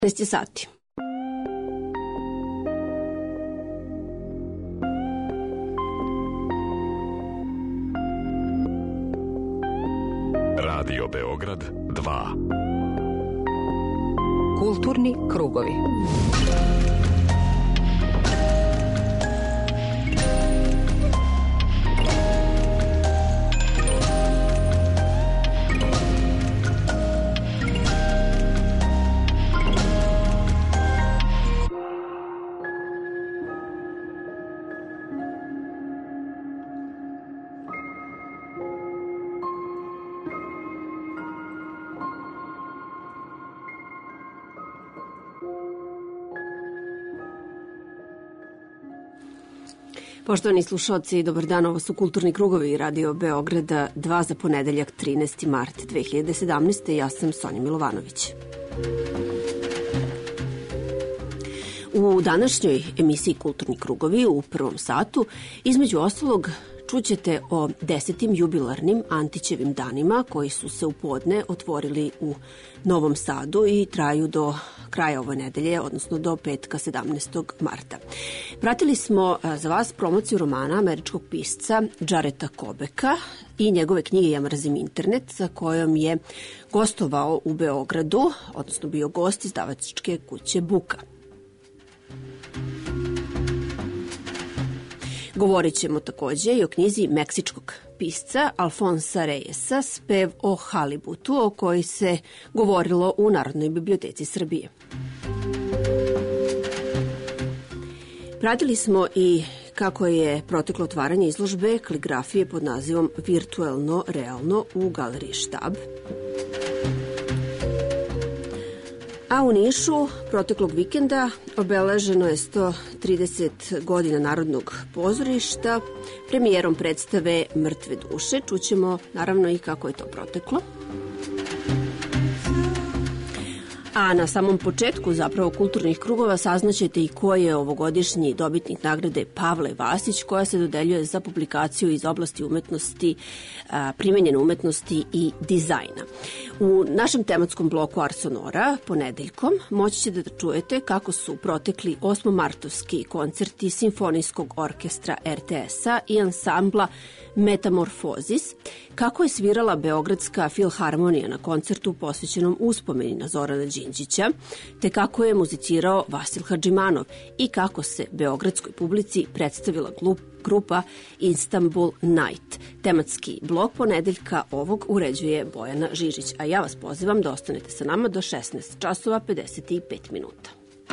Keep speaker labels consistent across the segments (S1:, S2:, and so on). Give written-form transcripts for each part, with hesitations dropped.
S1: 15 sati.
S2: Radio Beograd 2.
S3: Kulturni krugovi.
S1: Poštovani slušalci, dobar dan, ovo su Kulturni krugovi Radio Beograda 2 za ponedeljak 13. mart 2017. Ja sam Sonja Milovanović. U današnjoj emisiji Kulturni krugovi u prvom satu, između ostalog, čućete o 10. jubilarnim Antićevim danima koji su se u podne otvorili u Novom Sadu i traju do kraja ove nedelje, odnosno do petka 17. marta. Pratili smo za vas promociju romana američkog pisca Jareta Kobeka i njegove knjige Ja mrzim internet, sa kojom je gostovao u Beogradu, odnosno bio gost izdavačke kuće Buka. Govorit ćemo takođe i o knjizi meksičkog pisca Alfonsa Reyesa Spev o halibutu, o kojoj se govorilo u Narodnoj biblioteci Srbije. Pratili smo i kako je proteklo otvaranje izložbe kaligrafije pod nazivom Virtuelno realno u galeriji Štab. A u Nišu proteklog vikenda obeleženo je 130 godina Narodnog pozorišta premijerom predstave Mrtve duše. Čućemo naravno i kako je to proteklo. A na samom početku zapravo kulturnih krugova saznaćete i ko je ovogodišnji dobitnik nagrade Pavle Vasić, koja se dodeljuje za publikaciju iz oblasti umetnosti, primenjene umetnosti i dizajna. U našem tematskom bloku Ars Sonora ponedeljkom moći ćete da čujete kako su protekli 8-martovski koncerti Simfonijskog orkestra RTS-a i ansambla Metamorfozis, kako je svirala Beogradska filharmonija na koncertu posvećenom uspomeni na Zorana Đinđića, te kako je muzicirao Vasil Hadžimanov i kako se beogradskoj publici predstavila grupa Istanbul Night. Tematski blok ponedeljka ovog uređuje Bojana Žižić, a ja vas pozivam da ostanete sa nama do 16 časova 55 minuta.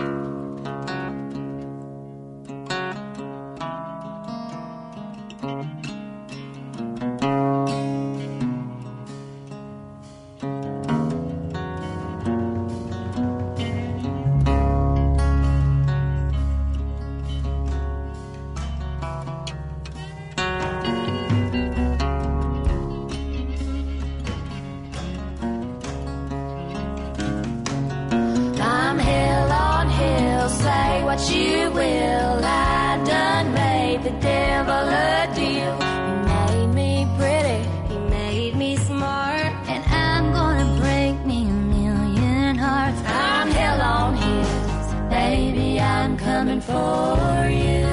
S4: You will, I done made the devil a deal. He made me pretty, he made me smart, and I'm gonna break me a million hearts. I'm hell on his, baby, I'm coming for you.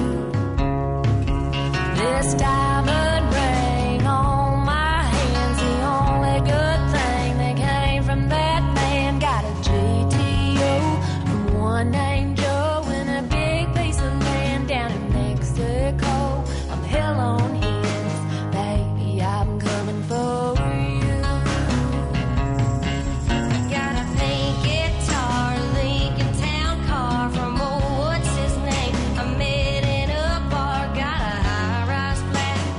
S4: This diamond ring on my hand's the only good thing that came from that man. Got a GTO from one named Joe. I'm hell on his, baby, I'm coming for you. Got a pink guitar, Lincoln Town car from old what's his name. I met in a bar, got a high-rise flat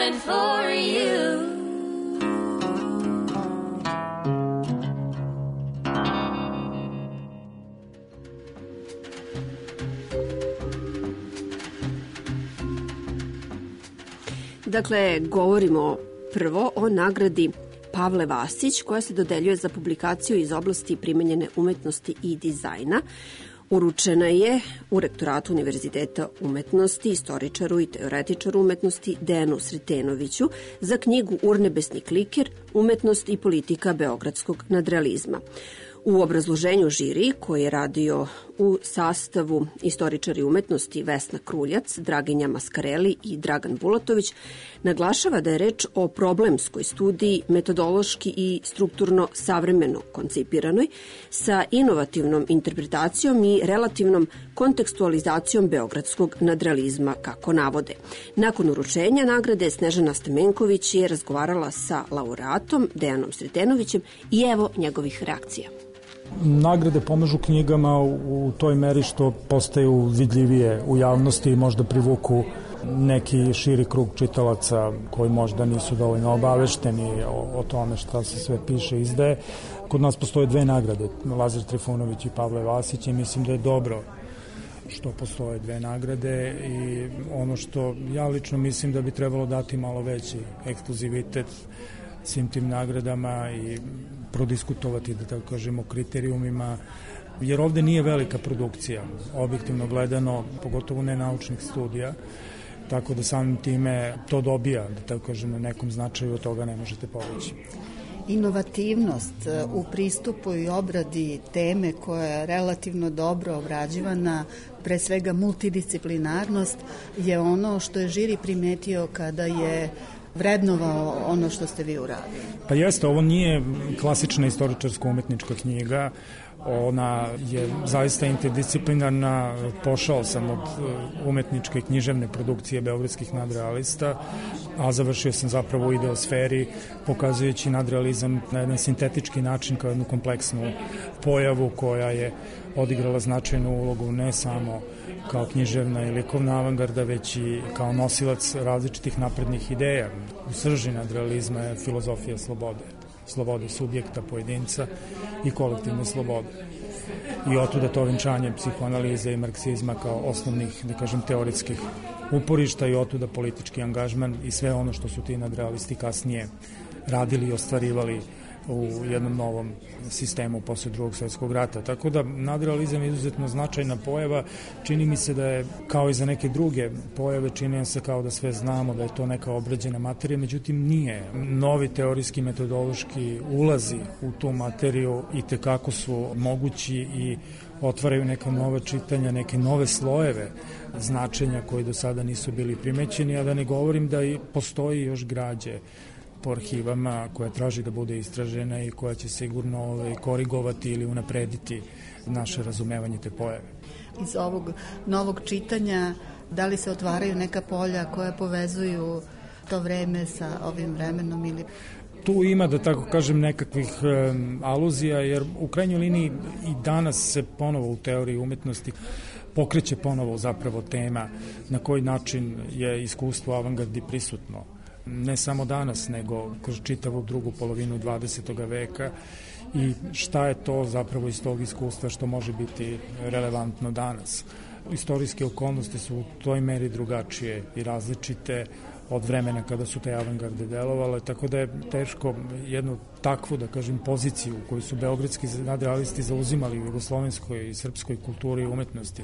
S4: coming for you.
S1: Dakle, govorimo prvo o nagradi Pavle Vasić, koja se dodeljuje za publikaciju iz oblasti primenjene umetnosti i dizajna. Uručena je u Rektoratu Univerziteta umetnosti, istoričaru i teoretičaru umetnosti Dejanu Sretenoviću za knjigu Urnebesni kliker, umetnost i politika beogradskog nadrealizma. U obrazloženju žiri, koji je radio u sastavu istoričari umetnosti Vesna Kruljac, Draginja Maskareli i Dragan Bulatović, naglašava da je reč o problemskoj studiji, metodološki i strukturno savremeno koncipiranoj, sa inovativnom interpretacijom i relativnom kontekstualizacijom beogradskog nadrealizma, kako navode. Nakon uručenja nagrade, Snežana Stamenković je razgovarala sa laureatom Dejanom Sretenovićem i evo njegovih reakcija.
S3: Nagrade pomažu knjigama u toj meri što postaju vidljivije u javnosti i možda privuku neki širi krug čitalaca koji možda nisu dovoljno obavešteni o tome šta se sve piše i izdaje. Kod nas postoje 2 nagrade, Lazar Trifunović i Pavle Vasić, i mislim da je dobro što postoje 2 nagrade i ono što ja lično mislim da bi trebalo dati malo veći ekskluzivitet svim tim nagradama i prodiskutovati, da tako kažemo, kriterijumima, jer ovde nije velika produkcija, objektivno gledano, pogotovo ne naučnih studija, tako da samim time to dobija, da tako kažem, na nekom značaju, od toga ne možete poveći.
S5: Inovativnost u pristupu i obradi teme koja je relativno dobro obrađivana, pre svega multidisciplinarnost, je ono što je žiri primetio kada je vrednovao ono što ste vi uradili.
S3: Pa jeste, ovo nije klasična istoričarsko-umetnička knjiga, ona je zaista interdisciplinarna, pošao sam od umetničke književne produkcije beogradskih nadrealista, a završio sam zapravo u ideosferi, pokazujući nadrealizam na jedan sintetički način kao jednu kompleksnu pojavu koja je odigrala značajnu ulogu ne samo kao književna i likovna avangarda, već i kao nosilac različitih naprednih ideja. U srži nadrealizma je filozofija slobode subjekta, pojedinca i kolektivne slobode. I otuda to venčanje psihoanalize i marksizma kao osnovnih, da kažem, teoretskih uporišta i otuda politički angažman i sve ono što su ti nadrealisti kasnije radili i ostvarivali u jednom novom sistemu posle Drugog svjetskog rata. Tako da nadrealizam je izuzetno značajna pojava. Čini mi se da je, kao i za neke druge pojave, čini se kao da sve znamo, da je to neka obrađena materija, međutim nije. Novi teorijski metodološki ulazi u tu materiju i tekako su mogući i otvaraju neka nova čitanja, neke nove slojeve značenja koji do sada nisu bili primećeni, a da ne govorim da i postoji još građe po arhivama koja traži da bude istražena i koja će sigurno korigovati ili unaprediti naše razumevanje te pojave.
S5: Iz ovog novog čitanja, da li se otvaraju neka polja koja povezuju to vreme sa ovim vremenom ili...
S3: Tu ima, da tako kažem, nekakvih aluzija, jer u krajnjoj liniji i danas se ponovo u teoriji umetnosti pokreće ponovo zapravo tema na koji način je iskustvo avangardi prisutno. Ne samo danas, nego kroz čitavu drugu polovinu 20. veka i šta je to zapravo iz tog iskustva što može biti relevantno danas. Istorijske okolnosti su u toj meri drugačije i različite od vremena kada su te avangarde delovale, tako da je teško jednu takvu, da kažem, poziciju koju su beogradski nadrealisti zauzimali u jugoslovenskoj i srpskoj kulturi i umetnosti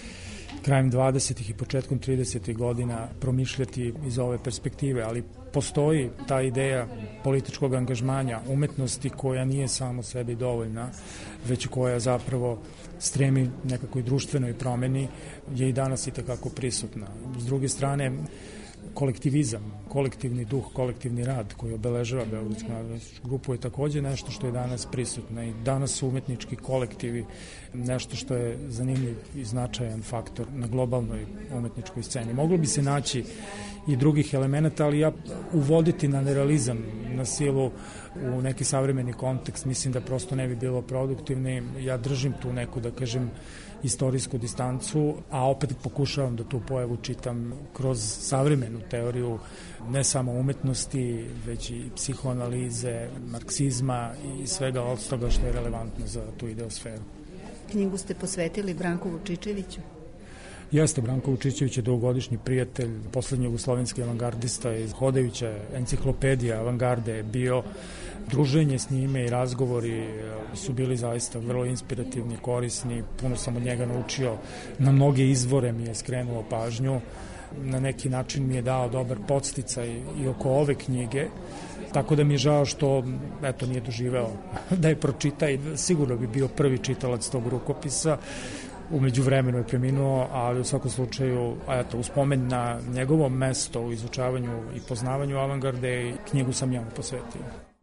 S3: krajem 20. i početkom 30. godina promišljati iz ove perspektive, ali postoji ta ideja političkog angažmanja umetnosti koja nije samo sebi dovoljna, već koja zapravo stremi nekakvoj društvenoj promeni, je i danas i takako prisutna. S druge strane, kolektivizam, kolektivni duh, kolektivni rad koji obeležava Beogradsku nadrealističku grupu je takođe nešto što je danas prisutno i danas su umetnički kolektivi nešto što je zanimljiv i značajan faktor na globalnoj umetničkoj sceni. Moglo bi se naći i drugih elemenata, ali ja uvoditi na nerealizam na silu u neki savremeni kontekst, mislim da prosto ne bi bilo produktivni. Ja držim tu neku, da kažem, istorijsku distancu, a opet pokušavam da tu pojavu čitam kroz savremenu teoriju ne samo umetnosti, već i psihoanalize, marksizma i svega ostoga što je relevantno za tu ideosferu.
S5: Knjigu ste posvetili Branku Vučičeviću?
S3: Jeste, Branko Vučičević je dugogodišnji prijatelj, poslednji jugoslovenski avangardista iz hodajuća enciklopedija avangarde je bio. Druženje s njime i razgovori su bili zaista vrlo inspirativni, korisni, puno sam od njega naučio, na mnoge izvore mi je skrenuo pažnju, na neki način mi je dao dobar podsticaj i oko ove knjige, tako da mi je žao što nije doživeo da je pročita i sigurno bi bio prvi čitalac tog rukopisa. Umeđu vremenu je preminuo, ali u svakom slučaju, u spomen na njegovo mesto u izučavanju i poznavanju avangarde, knjigu sam ja mu posvetio.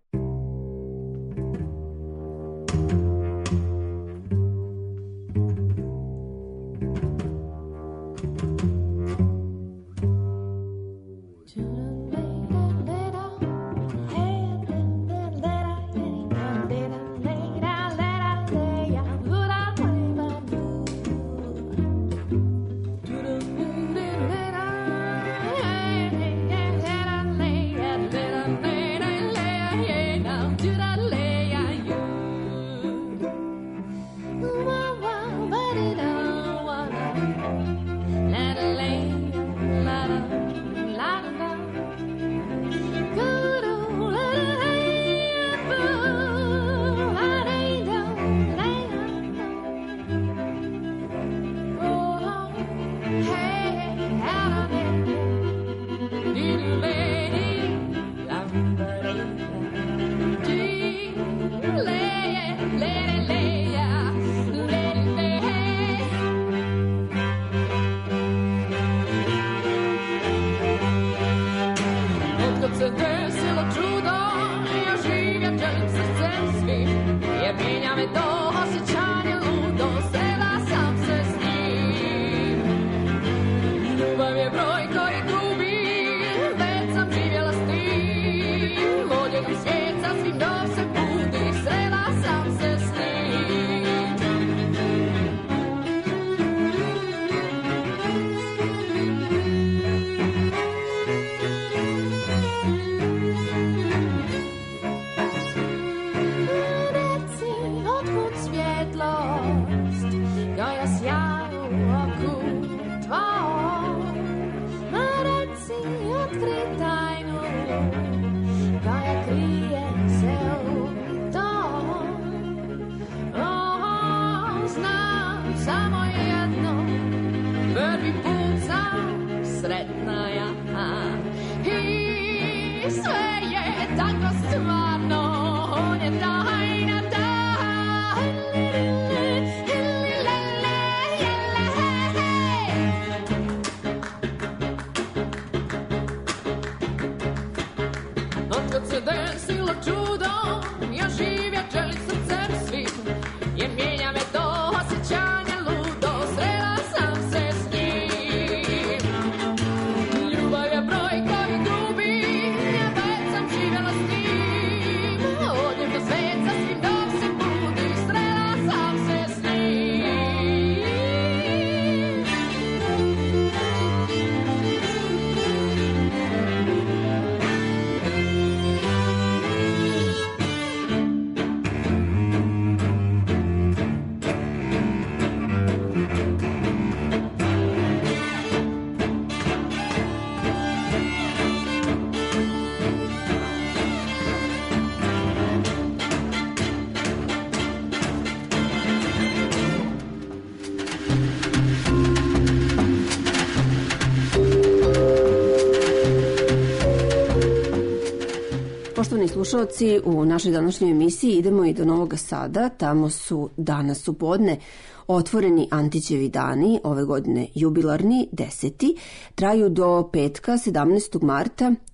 S1: Poštovani slušalci, u našoj današnjoj emisiji idemo i do Novog Sada. Tamo su danas u podne otvoreni Antićevi dani, ove godine jubilarni, 10. Traju do petka, 17. marta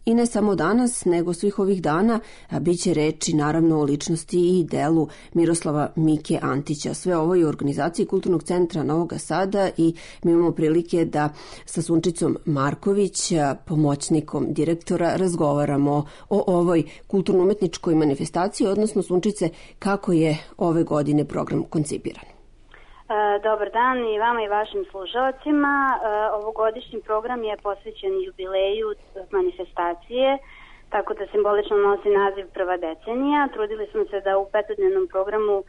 S1: I ne samo danas, nego svih ovih dana biće reči naravno o ličnosti i delu Miroslava Mike Antića. Sve ovo je u organizaciji Kulturnog centra Novog Sada i mi imamo prilike da sa Sunčicom Marković, pomoćnikom direktora, razgovaramo o ovoj kulturno-umetničkoj manifestaciji, odnosno Sunčice, kako je ove godine program koncipiran.
S6: Dobar dan i vama i vašim slušalcima. Ovogodišnji program je posvećen jubileju manifestacije, tako da simbolično nosi naziv Prva decenija. Trudili smo se da u petodnevnom programu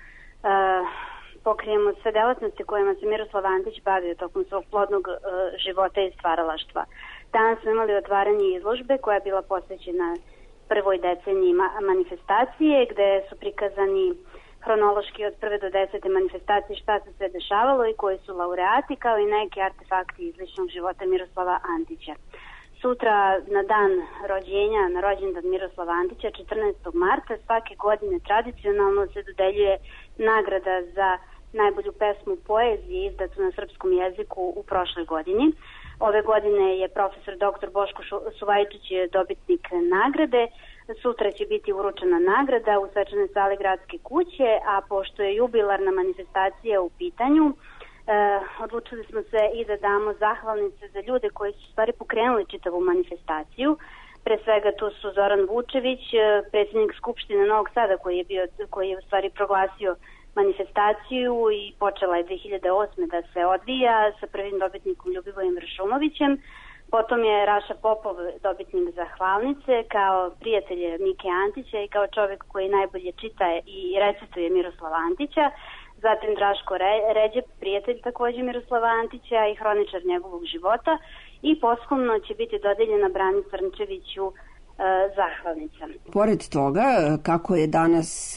S6: pokrijemo sve delatnosti kojima se Miroslav Antić bavio tokom svog plodnog života i stvaralaštva. Danas smo imali otvaranje izložbe koja je bila posvećena prvoj deceniji manifestacije, gde su prikazani hronološki od 1. do 10. manifestacije šta se sve dešavalo i koji su laureati, kao i neki artefakti iz ličnog života Miroslava Antića. Sutra, na dan rođenja, na rođendan Miroslava Antića, 14. marta, svake godine tradicionalno se dodeljuje nagrada za najbolju pesmu poezije izdatu na srpskom jeziku u prošloj godini. Ove godine je profesor dr. Boško Suvajčić dobitnik nagrade. Sutra će biti uručena nagrada u svečanoj sali Gradske kuće, a pošto je jubilarna manifestacija u pitanju, odlučili smo se i da damo zahvalnice za ljude koji su stvari pokrenuli čitavu manifestaciju. Pre svega tu su Zoran Vučević, predsjednik Skupštine Novog Sada koji je u stvari proglasio manifestaciju i počela je 2008. da se odvija sa prvim dobitnikom Ljubivojem Vršumovićem. Potom je Raša Popov dobitnik zahvalnice kao prijatelj Mike Antića i kao čovjek koji najbolje čita i recituje Miroslava Antića. Zatim Draško Ređep, prijatelj također Miroslava Antića i hroničar njegovog života. I posthumno će biti dodeljena Brani Crnčeviću zahvalnica.
S1: Pored toga, kako je danas,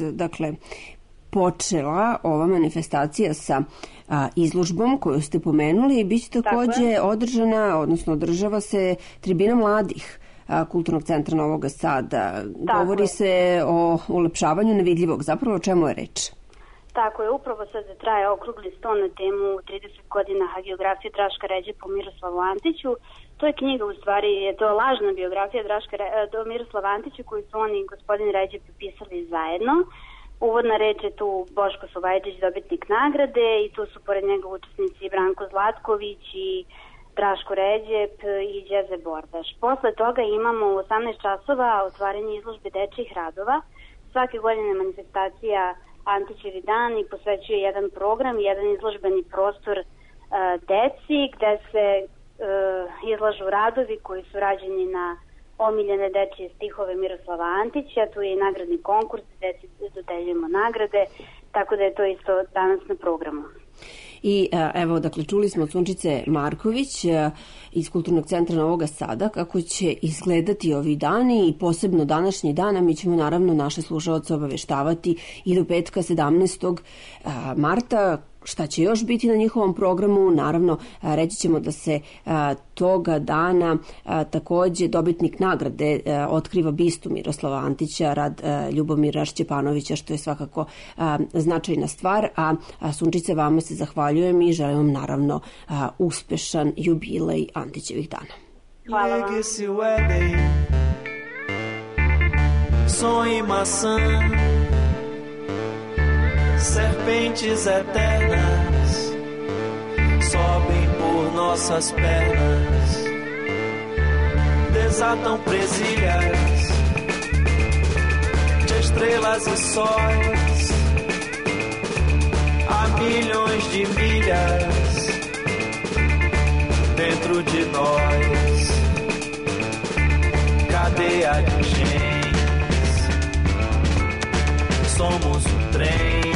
S1: počela ova manifestacija sa izložbom koju ste pomenuli, biće također održana, odnosno održava se tribina mladih Kulturnog centra Novog Sada. Govori se o ulepšavanju nevidljivog. Zapravo o čemu je reč?
S6: Tako je, upravo sada traje okrugli sto na temu 30 godina hagiografije Draška Ređepa o Miroslavu Antiću. To je knjiga, u stvari, je to lažna biografija do Miroslava Antića koju su oni i gospodin Ređep pisali zajedno. Uvodna reč je tu Boško Suvajčić, dobitnik nagrade, i tu su pored njega učesnici Branko Zlatković i Draško Ređep i Đeze Bordaš. Posle toga imamo u 18 časova otvaranje izložbe dečjih radova. Svake godine manifestacija Antićevi dan i posvećuje jedan program, jedan izložbeni prostor deci gde se izlažu radovi koji su rađeni na omiljene dečije stihove Miroslava Antića. Tu je i nagradni konkurs, deci dodeljujemo nagrade, tako da je to isto danas na programu.
S1: I evo, čuli smo od Sunčice Marković iz Kulturnog centra Novog Sada kako će izgledati ovi dani i posebno današnji dan, a mi ćemo naravno naše slušaoce obaveštavati i do petka 17. marta šta će još biti na njihovom programu. Naravno, reći ćemo da se toga dana također dobitnik nagrade otkriva bistu Miroslava Antića, rad Ljubomira Šćepanovića, što je svakako značajna stvar. A Sunčice, vama se zahvaljujem i želim vam naravno uspešan jubilej Antićevih dana.
S6: Hvala vam.
S7: Serpentes eternas sobem por nossas pernas, desatam presilhas de estrelas e sóis a milhões de milhas dentro de nós, cadeia de genes, somos trem.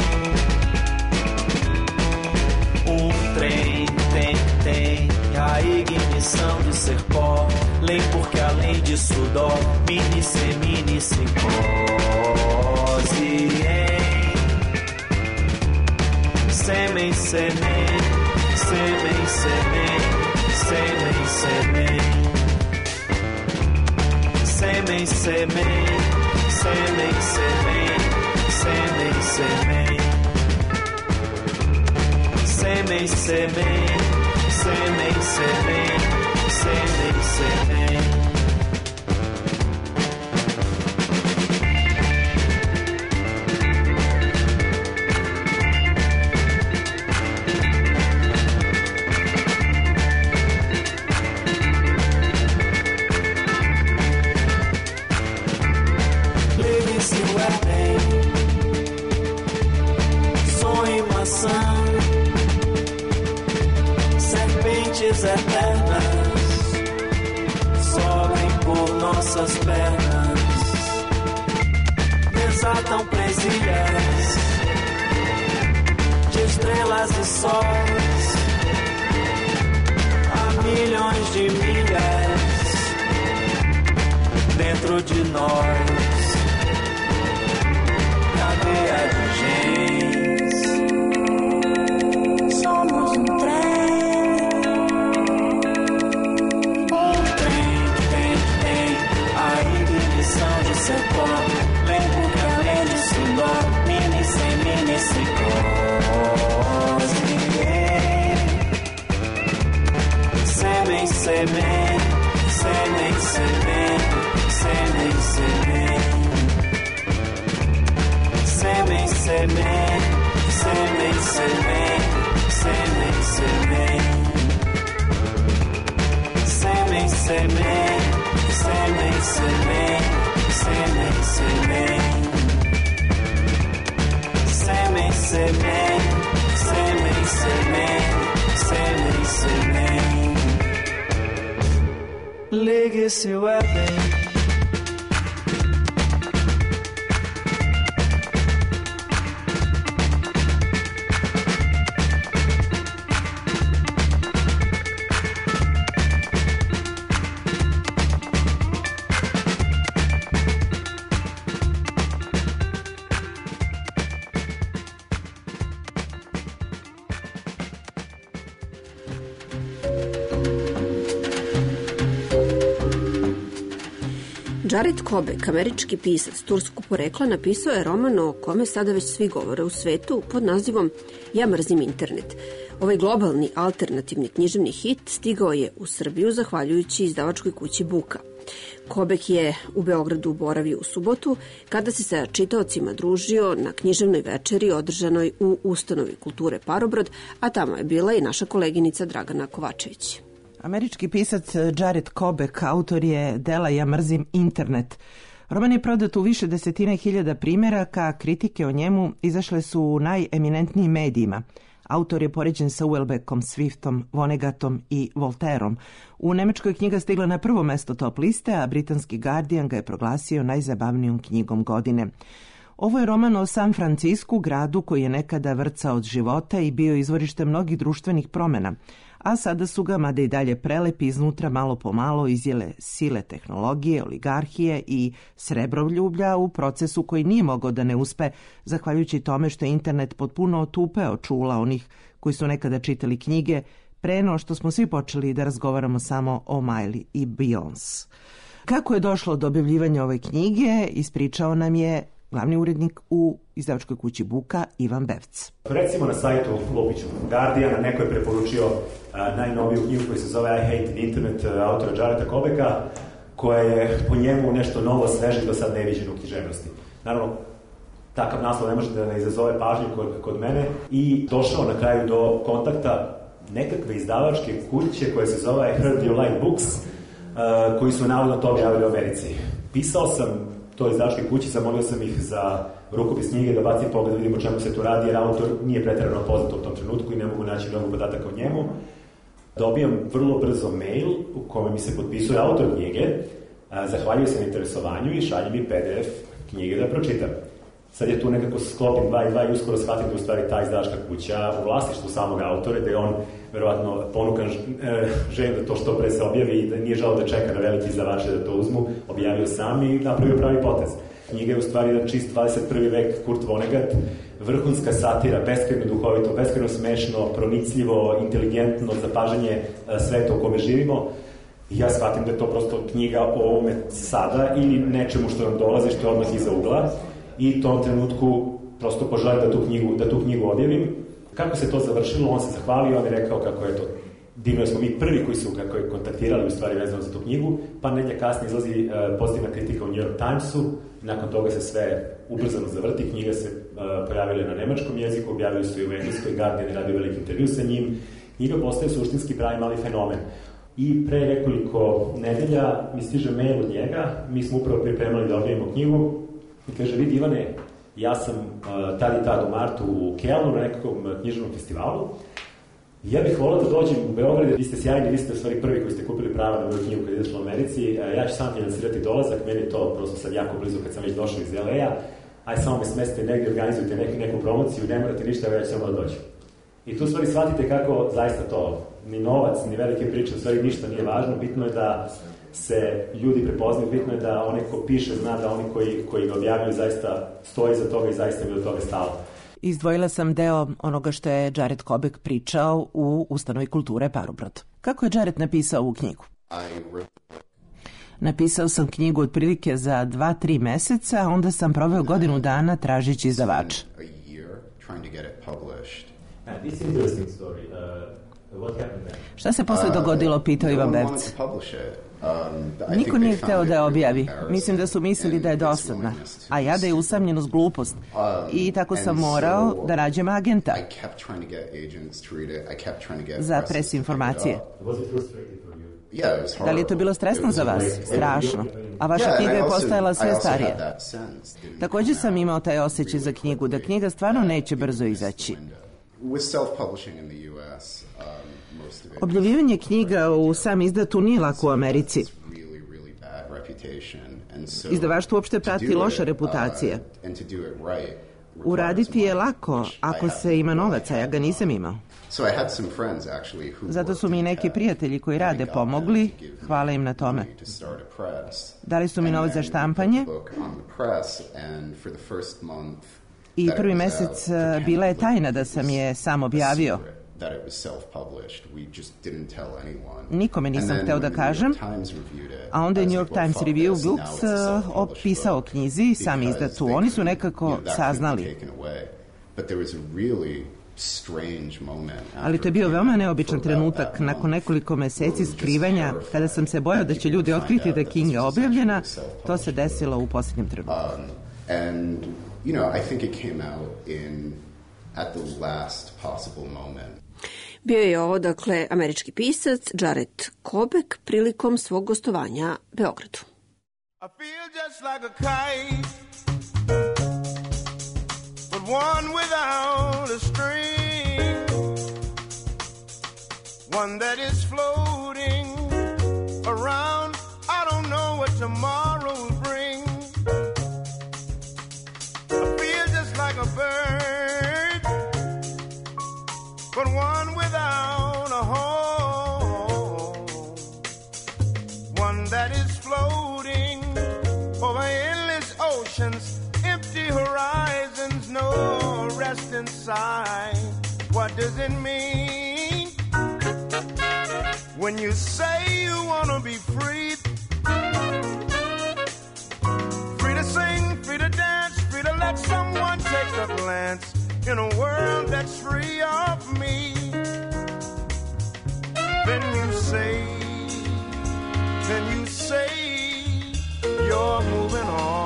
S7: Trem tem a ignição de ser pó, lei porque além de sudor, mini semicose, semen, semen, semen, semen, semen, semen, semen, semen, semen, semen, semen, semen. Semen, semen, semen, semen, semen, semen. Ligue-se o Éden, sonho maçã, serpentes eternas sobem por nossas pernas, desatam presilhas de estrelas e sóis a milhões de milhas dentro de nós. Cadeia de gens, somos um trem. Tem a ignição de seu corpo. Lembro que além de sudor, mini sem Semen, semen, semen, semen, semen, semen. Semen, semen, semen, semen, semen, semen. Semen, semen, semen, semen, semen, semen. Semen, semen, semen, semen, semen, semen. Ligue-se o Éden.
S1: Jared Kobek, američki pisac turskog porekla, napisao je roman o kome sada već svi govore u svetu pod nazivom Ja mrzim internet. Ovaj globalni alternativni književni hit stigao je u Srbiju zahvaljujući izdavačkoj kući Buka. Kobek je u Beogradu boravio u subotu kada se sa čitaocima družio na književnoj večeri održanoj u Ustanovi kulture Parobrod, a tamo je bila i naša koleginica Dragana Kovačević.
S8: Američki pisac Jared Kobek autor je dela Ja mrzim internet. Roman je prodat u više desetine hiljada primjeraka, kritike o njemu izašle su u najeminentnijim medijima. Autor je poređen sa Houellebecqom, Swiftom, Vonegatom i Voltaireom. U Nemačkoj knjiga stigla na prvo mesto top liste, a britanski Guardian ga je proglasio najzabavnijom knjigom godine. Ovo je roman o San Francisku, gradu koji je nekada vrcao od života i bio izvorište mnogih društvenih promjena, a sada su ga, mada i dalje prelepi, iznutra malo po malo izjele sile tehnologije, oligarhije i srebrovljublja u procesu koji nije mogao da ne uspe, zahvaljujući tome što je internet potpuno otupeo čula onih koji su nekada čitali knjige, pre no što smo svi počeli da razgovaramo samo o Miley i Beyoncé. Kako je došlo do objavljivanja ove knjige, ispričao nam je glavni urednik u izdavačkoj kući Buka, Ivan Bevc.
S9: Recimo na sajtu Lupiću Guardiana neko je preporučio najnoviju knjigu koja se zove I Hate the Internet autora Jareda Kobeka, koja je po njemu nešto novo, sveže, do sad neviđeno u književnosti. Naravno, takav naslov ne može da ne izazove pažnju kod mene i došao na kraju do kontakta nekakve izdavačke kuće koja se zove I Heard You Like Books, koji su navodno to objavili u Americi. Pisao sam to izdavačke kući, zamolio sam ih za rukopis knjige da bacim pogled, vidimo o čemu se tu radi, jer autor nije pretjerano poznat u tom trenutku i ne mogu naći mnogo podataka o njemu. Dobijam vrlo brzo mail u kome mi se potpisuje autor knjige, zahvaljuje se na interesovanju i šalje mi PDF knjige da pročitam. Sad je tu nekako sklopim 2 i 2 i uskoro shvatim da u stvari ta izdavačka kuća u vlasništvu samog autora, da je on verovatno ponukan željem da to što pre se objavi i da nije žao da čeka na veliki izdavače da to uzmu, objavio sam i napravio pravi potez. Knjiga je u stvari jedan čist 21. vek Kurt Vonnegut, vrhunska satira, beskrajno duhovito, beskrajno smešno, pronicljivo, inteligentno zapažanje sveta u kome živimo. I ja shvatim da je to prosto knjiga o ovome sada ili nečemu što nam dolazi, što je odmah iza ugla. I u tom trenutku prosto poželim da tu knjigu objavim. Kako se to završilo, on se zahvalio, on je rekao kako je to divno, smo mi prvi koji su kako je kontaktirali u stvari vezano za tu knjigu, pa nedelja kasnije izlazi pozitivna kritika u New York Timesu, nakon toga se sve ubrzano zavrti, knjiga se pojavila na nemačkom jeziku, objavili su i u engleskoj, Guardian je radio veliki intervju sa njim, knjiga postaje suštinski pravi mali fenomen. I pre nekoliko nedelja mi stiže mail od njega, mi smo upravo pripremali da objavimo knjigu, i kaže, vidi Ivane, ja sam tad i tad u martu u Kelnu na nekakvom književnom festivalu. Ja bih volao da dođem u Beograd, vi ste sjajni, vi ste u stvari prvi koji ste kupili prava na moju knjigu kad izašla u Americi. Ja ću sam finansirati dolazak, meni je to prosto sad jako blizu kad sam već došao iz LA-a. Aj samo me smestite negdje, organizujte neku promociju, ne morate ništa, ja ću samo da dođem. I tu u stvari shvatite kako zaista to, ni novac, ni velike priče, u stvari ništa nije važno, bitno je da se ljudi prepoznaju, bitno je da onaj ko piše zna da oni koji ga objavljaju zaista stoji za toga i zaista bi do toga stalo.
S8: Izdvojila sam deo onoga što je Jared Kobek pričao u Ustanovi kulture Parobrod. Kako je Jared napisao ovu knjigu? Napisao sam knjigu otprilike za 2-3 meseca, onda sam proveo godinu dana tražići izdavača. Šta se posle dogodilo, pitao Ivan Bevc. Niko nije hteo da je objavi. Mislim da su mislili da je dosadna, a ja da je usamljenost glupost. I tako sam morao da nađem agenta za pres informacije. Da li je to bilo stresno za vas? Strašno. A vaša knjiga je postajala sve starija. Također sam imao taj osjećaj za knjigu, da knjiga stvarno neće brzo izaći. Objavljivanje knjiga u sam izdatu nije lako u Americi. Izdavaštvo uopšte prati loša reputacija. Uraditi je lako ako se ima novaca, ja ga nisam imao. Zato su mi neki prijatelji koji rade pomogli, hvala im na tome. Dali su mi novac za štampanje i prvi mesec bila je tajna da sam je sam objavio. Nikome nisam hteo da kažem, a onda je New York Times Review Books opisao o knjizi, sam izdatu. Oni su nekako saznali. Ali to je bio veoma neobičan trenutak. Nakon nekoliko meseci skrivanja, kada sam se bojao da će ljudi otkriti da je knjiga objavljena, to se desilo u posljednjem trenutku.
S1: Bio je ovo, dakle, američki pisac Jared Kobek prilikom svog gostovanja Beogradu.
S10: I feel just like a kite, but one without a string, one that is floating around. I don't know what tomorrow will bring. I feel just like a bird, but one without a home, one that is floating over endless oceans, empty horizons, no rest inside. What does it mean when you say you want to be free? Free to sing, free to dance, free to let someone take a glance in a world that's free of me. Then you say you're moving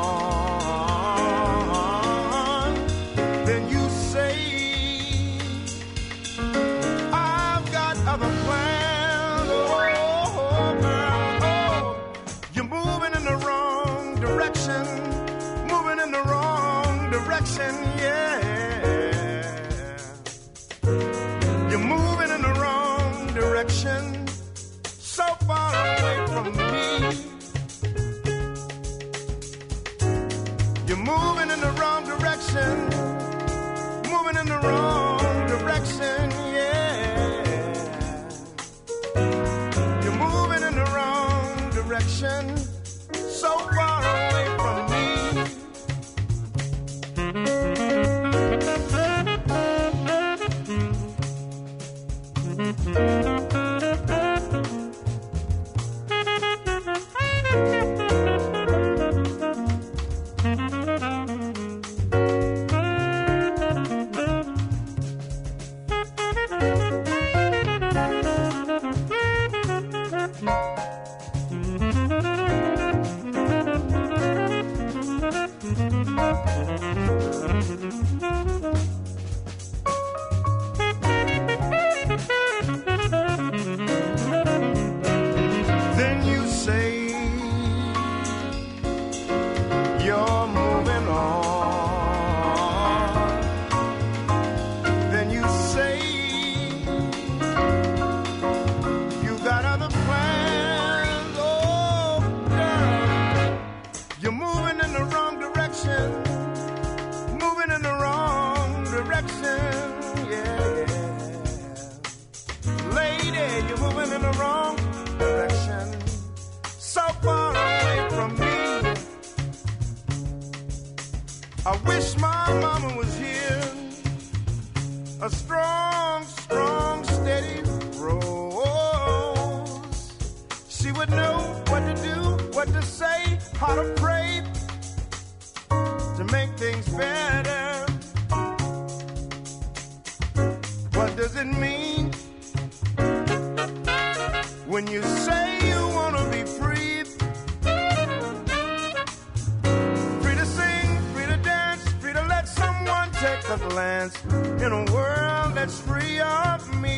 S10: on. Then you say I've got other plans. Oh, girl, oh, you're moving in the wrong direction. Moving in the wrong direction, yeah. You're moving in the wrong direction, so far away from me. You're moving in the wrong direction, moving in the wrong direction, yeah. You're moving in the wrong direction, so far away from me. Then you say you're moving I wish my mama was here. A strong, strong, steady rose. She would know what to do, what to say, how to pray to make things better. What does it mean when you say you want to be free? Free to sing, free to dance, free to let someone take a glance in a world that's free of me.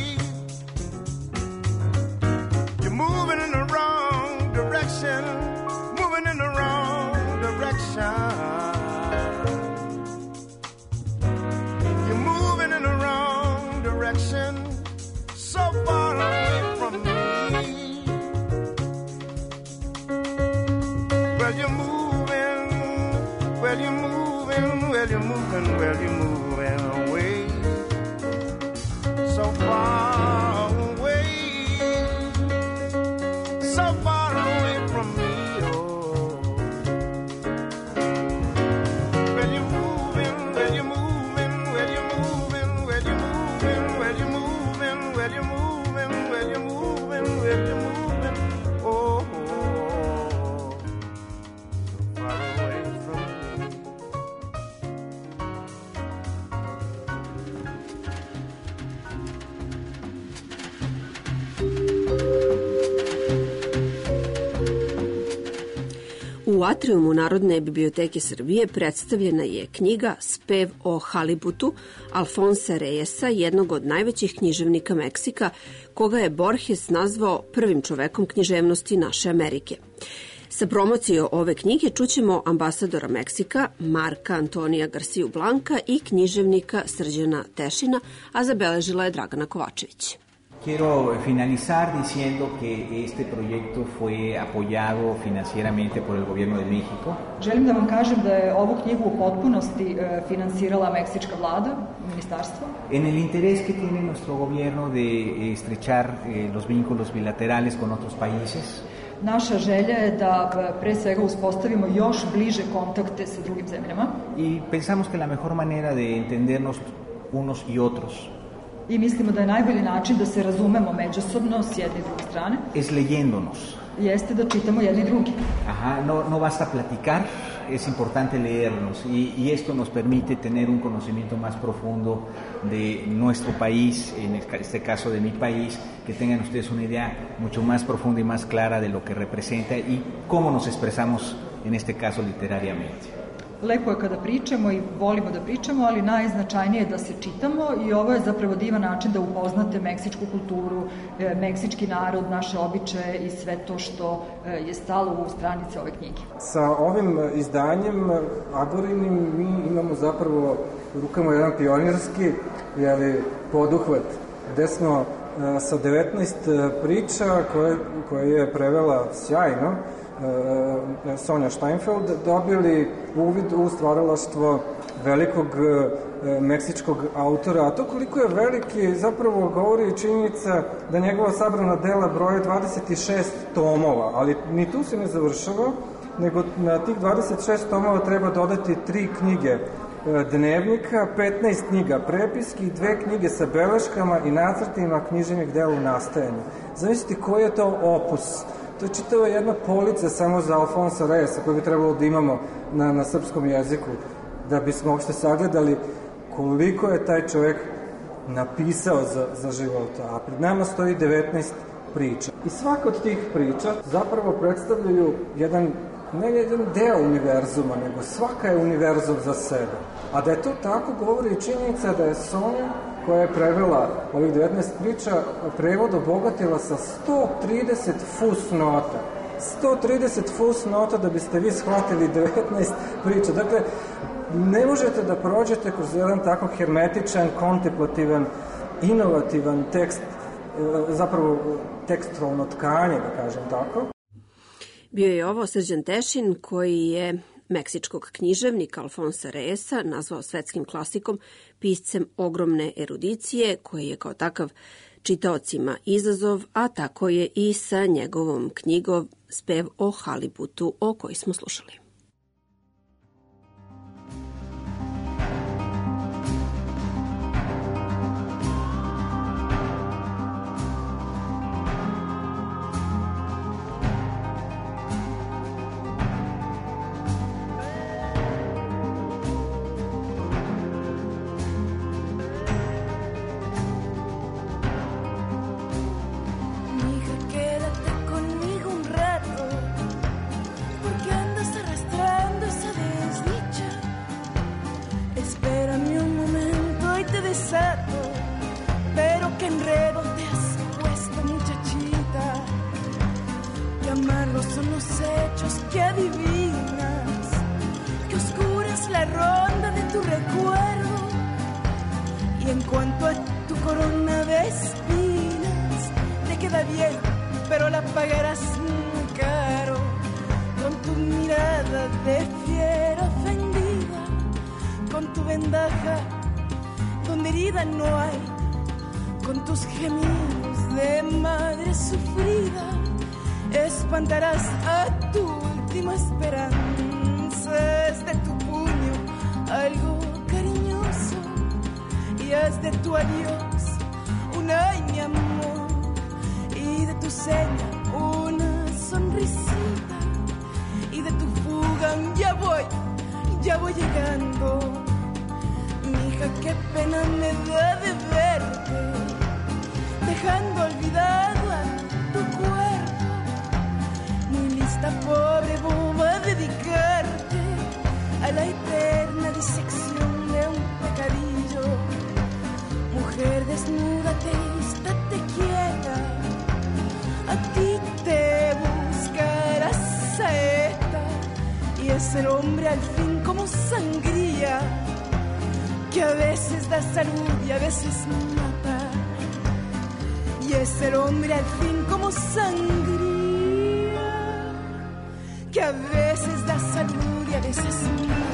S10: You're moving in the wrong direction, moving in the wrong direction. You're moving in the wrong direction, so far away from me. Well, you're moving, well, you're moving, well, you're moving, well, you're moving away, so far away, so far away from me. Oh, well, you're moving, well, you're moving, well, you're moving, well, you're moving, well, you're moving, well, you're moving, well, you're moving, well, you're moving. Oh, so far away from me.
S1: U atriumu Narodne biblioteke Srbije predstavljena je knjiga Spev o halibutu Alfonsa Reyesa, jednog od najvećih književnika Meksika, koga je Borges nazvao prvim čovekom književnosti naše Amerike. Sa promocijom ove knjige čućemo ambasadora Meksika Marka Antonija Garciju Blanka i književnika Srđana Tešina, a zabeležila je Dragana Kovačević.
S11: Quiero finalizar diciendo que este proyecto fue apoyado financieramente por el gobierno de México.
S12: Želim da vam kažem da je ovu knjigu u potpunosti finansirala meksička vlada, ministarstvo.
S11: En el interés que tiene nuestro gobierno de estrechar los vínculos bilaterales con otros países.
S12: Naša želja je da pre svega uspostavimo još bliže kontakte sa drugim zemljama.
S11: Y pensamos que la mejor manera de entendernos unos y otros
S12: I mislimo da je najbolji način da se razumemo međusobno s jedne i druge strane.
S11: Es leyéndonos.
S12: Jeste da čitamo jedni drugi.
S11: Ajá, no basta platicar, es importante leernos y esto nos permite tener un conocimiento más profundo de nuestro país, en este caso de mi país, que tengan ustedes una idea mucho más profunda y más clara de lo que representa y cómo nos expresamos en este caso literariamente.
S12: Lepo je kada pričamo i volimo da pričamo, ali najznačajnije je da se čitamo i ovo je zapravo divan način da upoznate meksičku kulturu, meksički narod, naše običaje i sve to što je stalo u stranice ove knjige.
S13: Sa ovim izdanjem Agorinim mi imamo zapravo u rukama jedan pionirski poduhvat gde smo sa 19 priča koje je prevela sjajno Sonja Steinfeld dobili uvid u stvaralaštvo velikog meksičkog autora, a to koliko je veliki zapravo govori činjenica da njegova sabrana dela broje 26 tomova, ali ni tu se ne završava, nego na tih 26 tomova treba dodati 3 knjige dnevnika, 15 knjiga prepiski i 2 knjige sa beleškama i nacrtima književnih dela u nastajanju. Zamislite koji je to opus. To je čitava jedna polica samo za Alfonsa Reyesa koju bi trebalo da imamo na srpskom jeziku, da bismo uopšte sagledali koliko je taj čovjek napisao za života. A pred nama stoji 19 priča. I svaka od tih priča zapravo predstavljaju ne jedan deo univerzuma, nego svaka je univerzum za sebe. A da je to tako govori i činjenica da je Sonja, koja je prevela ovih 19 priča, prevod obogatila sa 130 fusnota. 130 fusnota da biste vi shvatili 19 priča. Dakle, ne možete da prođete kroz jedan tako hermetičan, kontemplativan, inovativan tekst, zapravo tekstualno tkanje, da kažem tako.
S1: Bio je ovo Srđan Tešin, koji je meksičkog književnika Alfonsa Reyesa nazvao svetskim klasikom, piscem ogromne erudicije, koji je kao takav čitaocima izazov, a tako je i sa njegovom knjigom Spev o halibutu, o kojoj smo slušali.
S14: recuerdo. Y en cuanto a tu corona de espinas, te queda bien, pero la pagarás muy caro. Con tu mirada de fiera ofendida, con tu vendaja donde herida no hay, con tus gemidos de madre sufrida, espantarás a tu última esperanza. Es de tu puño algo cariñoso y haz de tu adiós un ay mi amor, y de tu seña una sonrisita, y de tu fuga ya voy llegando. Mija, qué pena me da de verte, dejando olvidado a tu cuerpo. Muy lista, pobre boba, a dedicarte a la eterna disección de un pecadillo. Mujer, desnúdate, estate quieta, a ti te buscará saeta, y es el hombre al fin como sangría, que a veces da salud y a veces mata. Y es el hombre al fin como sangría, que a veces da salud y a veces mata.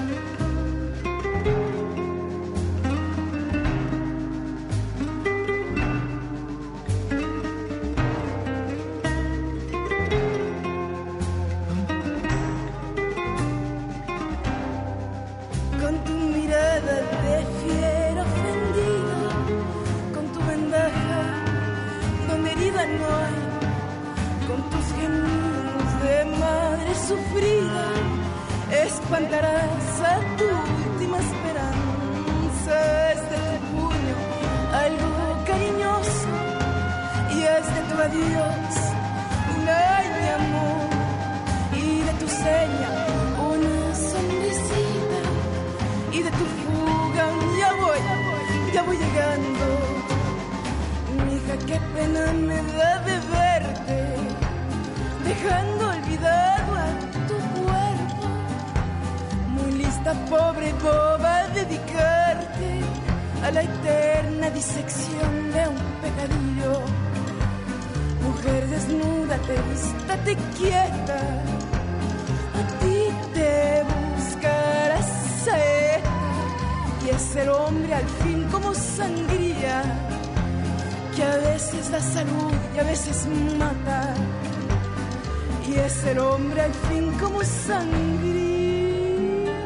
S14: Espantarás a tu última esperanza. Es de tu puño algo cariñoso y es de tu adiós un ay mi amor, y de tu seña una sonrisita, y de tu fuga ya voy llegando. Mija, qué pena me da de verte, dejando olvidado a tu cuerpo. Muy lista, pobre boba, a dedicarte a la eterna disección de un pecadillo. Mujer, desnúdate, estate quieta, a ti te buscará saeta, y es el hombre al fin como sangría, que a veces da salud y a veces mata. Y es el hombre al fin como sangría,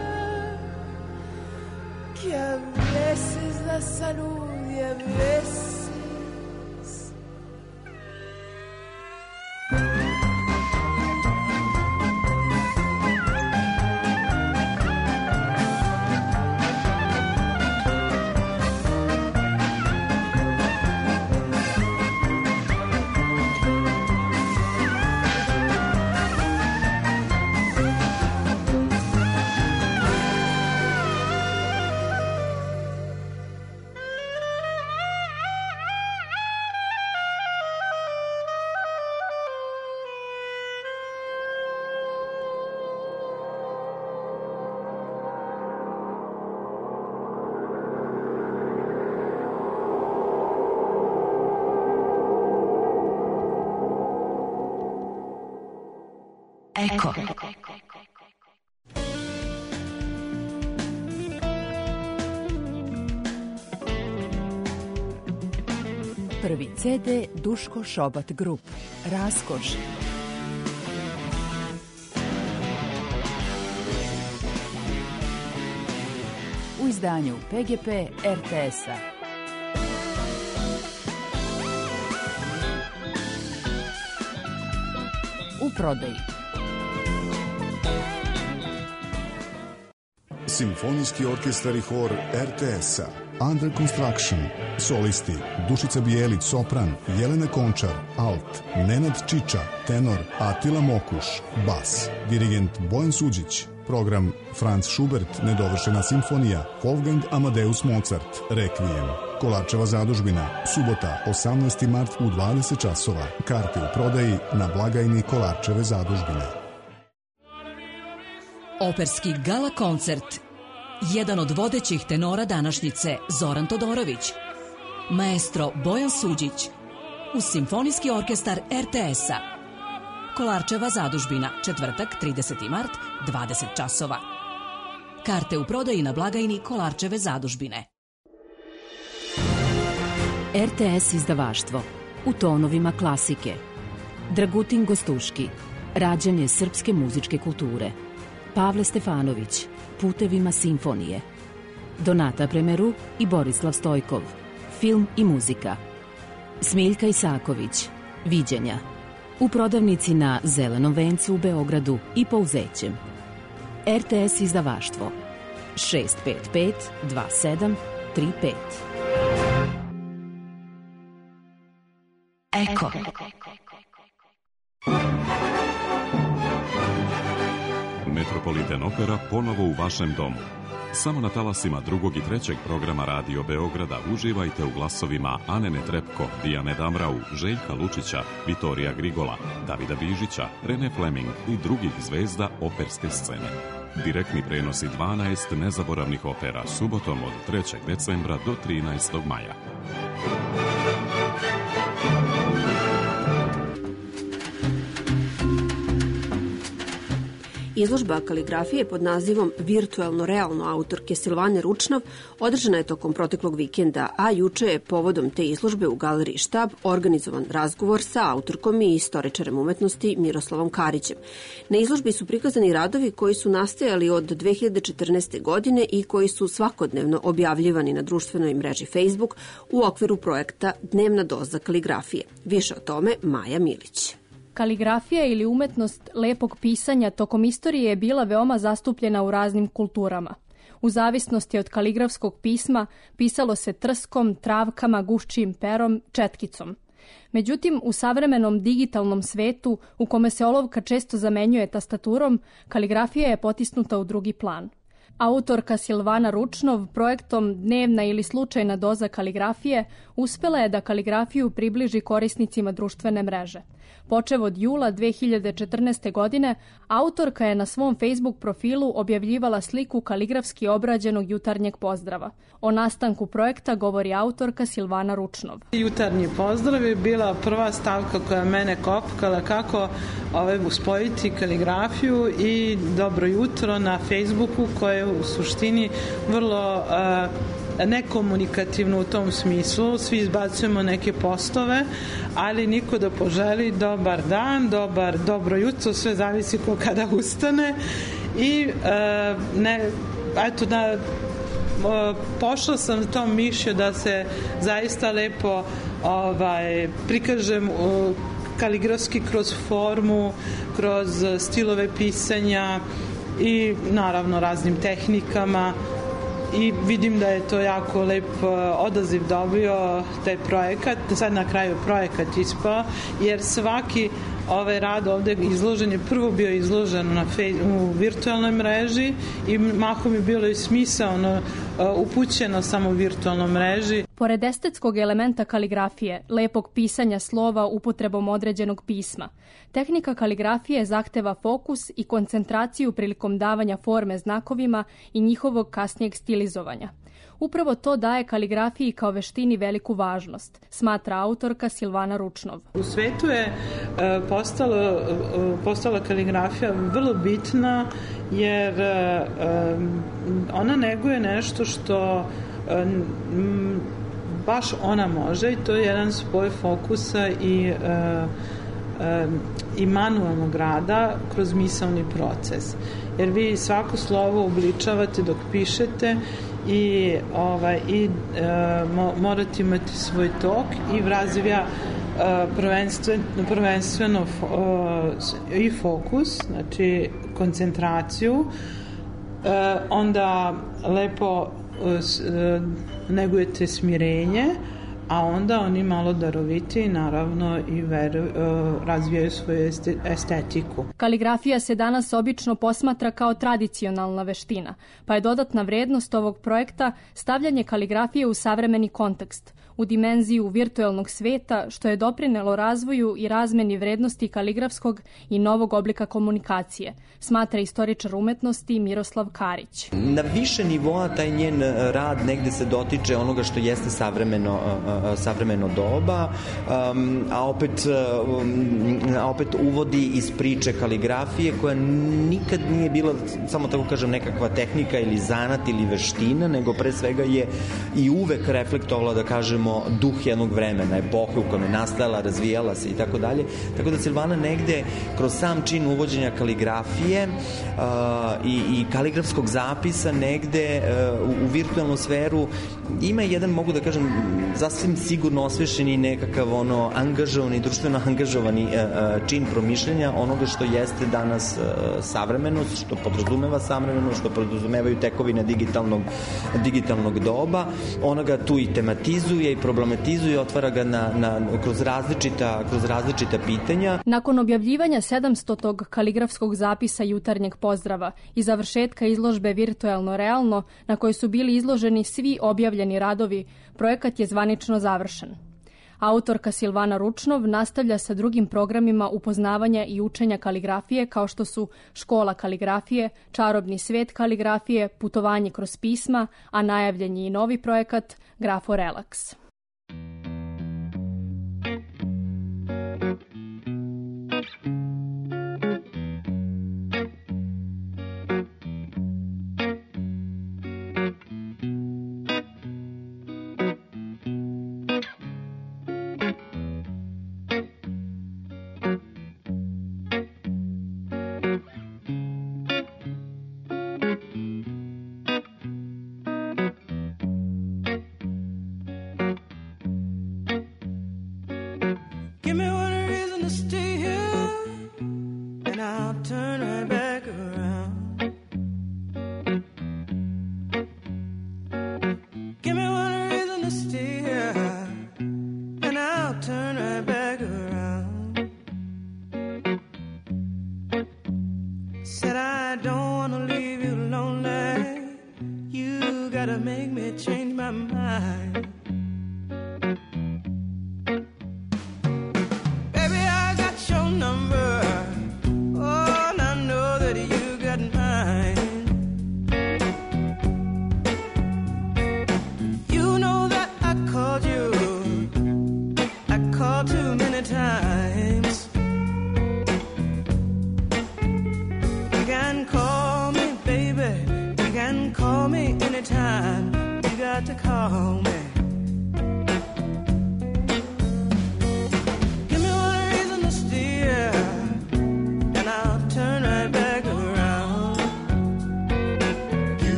S14: que a veces da salud y a veces...
S15: Eko. Prvi CD Duško Šobat Grup. Raskoš. U izdanju PGP RTS-a. U prodaji.
S16: Simfonijski orkestar i hor RTS-a, Under Construction, solisti Dušica Bijelić, sopran, Jelena Končar, alt, Nenad Čiča, tenor, Atila Mokuš, bas, dirigent Bojan Suđić, program Franz Schubert, nedovršena simfonija, Wolfgang Amadeus Mozart, Requiem, Kolarčeva zadužbina, subota, 18. mart u 20 časova, karte u prodaji na blagajni Kolarčeve zadužbine.
S15: Operski gala koncert
S17: jedan od vodećih tenora današnjice Zoran Todorović, maestro Bojan Suđić, uz Simfonijski orkestar RTS-a. Kolarčeva zadužbina, četvrtak, 30. mart, 20 časova. Karte u prodaji na blagajni Kolarčeve zadužbine.
S15: RTS izdavaštvo u tonovima klasike. Dragutin Gostuški, rađanje srpske muzičke kulture. Pavle Stefanović, putevima simfonije. Donata Premeru i Borislav Stojkov, film i muzika. Smiljka Isaković, viđenja. U prodavnici na Zelenom vencu u Beogradu i Pouzećem. RTS izdavaštvo 655 27 35.
S17: Eko.
S2: Metropolitan Opera ponovo u vašem domu. Samo na talasima drugog i trećeg programa Radio Beograda uživajte u glasovima Ane Netrepko, Dijane Damrau, Željka Lučića, Vitorija Grigola, Davida Bižića, Rene Fleming i drugih zvezda operske scene. Direktni prenosi 12 nezaboravnih opera subotom od 3. decembra do 13. maja.
S1: Izložba kaligrafije pod nazivom Virtualno realno autorke Silvane Ručnov održana je tokom proteklog vikenda, a juče je povodom te izložbe u Galeriji Štab organizovan razgovor sa autorkom i istoričarem umetnosti Miroslavom Karićem. Na izložbi su prikazani radovi koji su nastajali od 2014. godine i koji su svakodnevno objavljivani na društvenoj mreži Facebook u okviru projekta Dnevna doza kaligrafije. Više o tome Maja Milić.
S18: Kaligrafija ili umetnost lepog pisanja tokom istorije je bila veoma zastupljena u raznim kulturama. U zavisnosti od kaligrafskog pisma pisalo se trskom, travkama, guščijim perom, četkicom. Međutim, u savremenom digitalnom svetu, u kome se olovka često zamenjuje tastaturom, kaligrafija je potisnuta u drugi plan. Autorka Silvana Ručnov projektom Dnevna ili slučajna doza kaligrafije uspela je da kaligrafiju približi korisnicima društvene mreže. Počev od jula 2014. godine, autorka je na svom Facebook profilu objavljivala sliku kaligrafski obrađenog jutarnjeg pozdrava. O nastanku projekta govori autorka Silvana Ručnov.
S19: Jutarnji pozdrav je bila prva stavka koja mene kopkala kako uspojiti kaligrafiju i dobro jutro na Facebooku, koje je u suštini vrlo nekomunikativno u tom smislu. Svi izbacujemo neke postove, ali niko da poželi dobar dan, dobro jutro, sve zavisi ko kada ustane. I pošla sam tom mišlju da se zaista lepo prikažem kaligrafski kroz formu, kroz stilove pisanja i naravno raznim tehnikama. I vidim da je to jako lep odaziv dobio taj projekat. Sad na kraju projekat ispao, jer svaki ovaj rad ovde izložen je prvo bio izložen u virtualnoj mreži i mahom je bilo i smisaono upućeno samo u virtualnoj mreži.
S18: Pored estetskog elementa kaligrafije, lepog pisanja slova upotrebom određenog pisma, tehnika kaligrafije zahteva fokus i koncentraciju prilikom davanja forme znakovima i njihovog kasnijeg stilizovanja. Upravo to daje kaligrafiji kao veštini veliku važnost, smatra autorka Silvana Ručnov.
S19: U svetu je postala kaligrafija vrlo bitna, jer ona neguje nešto što baš ona može, i to je jedan spoj fokusa i manualnog rada kroz misaoni proces. Jer vi svako slovo obličavate dok pišete i morate imati svoj tok i razvija prvenstveno i fokus, znači koncentraciju, onda lepo negujete smirenje, a onda oni malo daroviti naravno i razvijaju svoju estetiku.
S18: Kaligrafija se danas obično posmatra kao tradicionalna veština, pa je dodatna vrednost ovog projekta stavljanje kaligrafije u savremeni kontekst, u dimenziju virtuelnog sveta, što je doprinelo razvoju i razmeni vrednosti kaligrafskog i novog oblika komunikacije, smatra istoričar umetnosti Miroslav Karić.
S20: Na više nivoa taj njen rad negde se dotiče onoga što jeste savremeno doba, a opet uvodi iz priče kaligrafije koja nikad nije bila, samo tako kažem, nekakva tehnika ili zanat ili veština, nego pre svega je i uvek reflektovala, da kažemo, duh jednog vremena, epohe u kojem je nastajala, razvijala se i tako dalje. Tako da Silvana negde kroz sam čin uvođenja kaligrafije i kaligrafskog zapisa negde u virtualnu sferu ima jedan, mogu da kažem, sasvim sigurno osvešeni nekakav angažovani, društveno angažovani čin promišljanja onoga što jeste danas savremenost, što podrazumeva savremenost, što podrazumevaju tekovine digitalnog doba. Ona ga tu i tematizuje i problematizuje, otvara ga kroz različita pitanja.
S18: Nakon objavljivanja 700. kaligrafskog zapisa Jutarnjeg pozdrava i završetka izložbe Virtuelno realno, na kojoj su bili izloženi svi objavljeni radovi, projekat je zvanično završen. Autorka Silvana Ručnov nastavlja sa drugim programima upoznavanja i učenja kaligrafije kao što su Škola kaligrafije, Čarobni svet kaligrafije, Putovanje kroz pisma, a najavljen je i novi projekat Grafo Relax.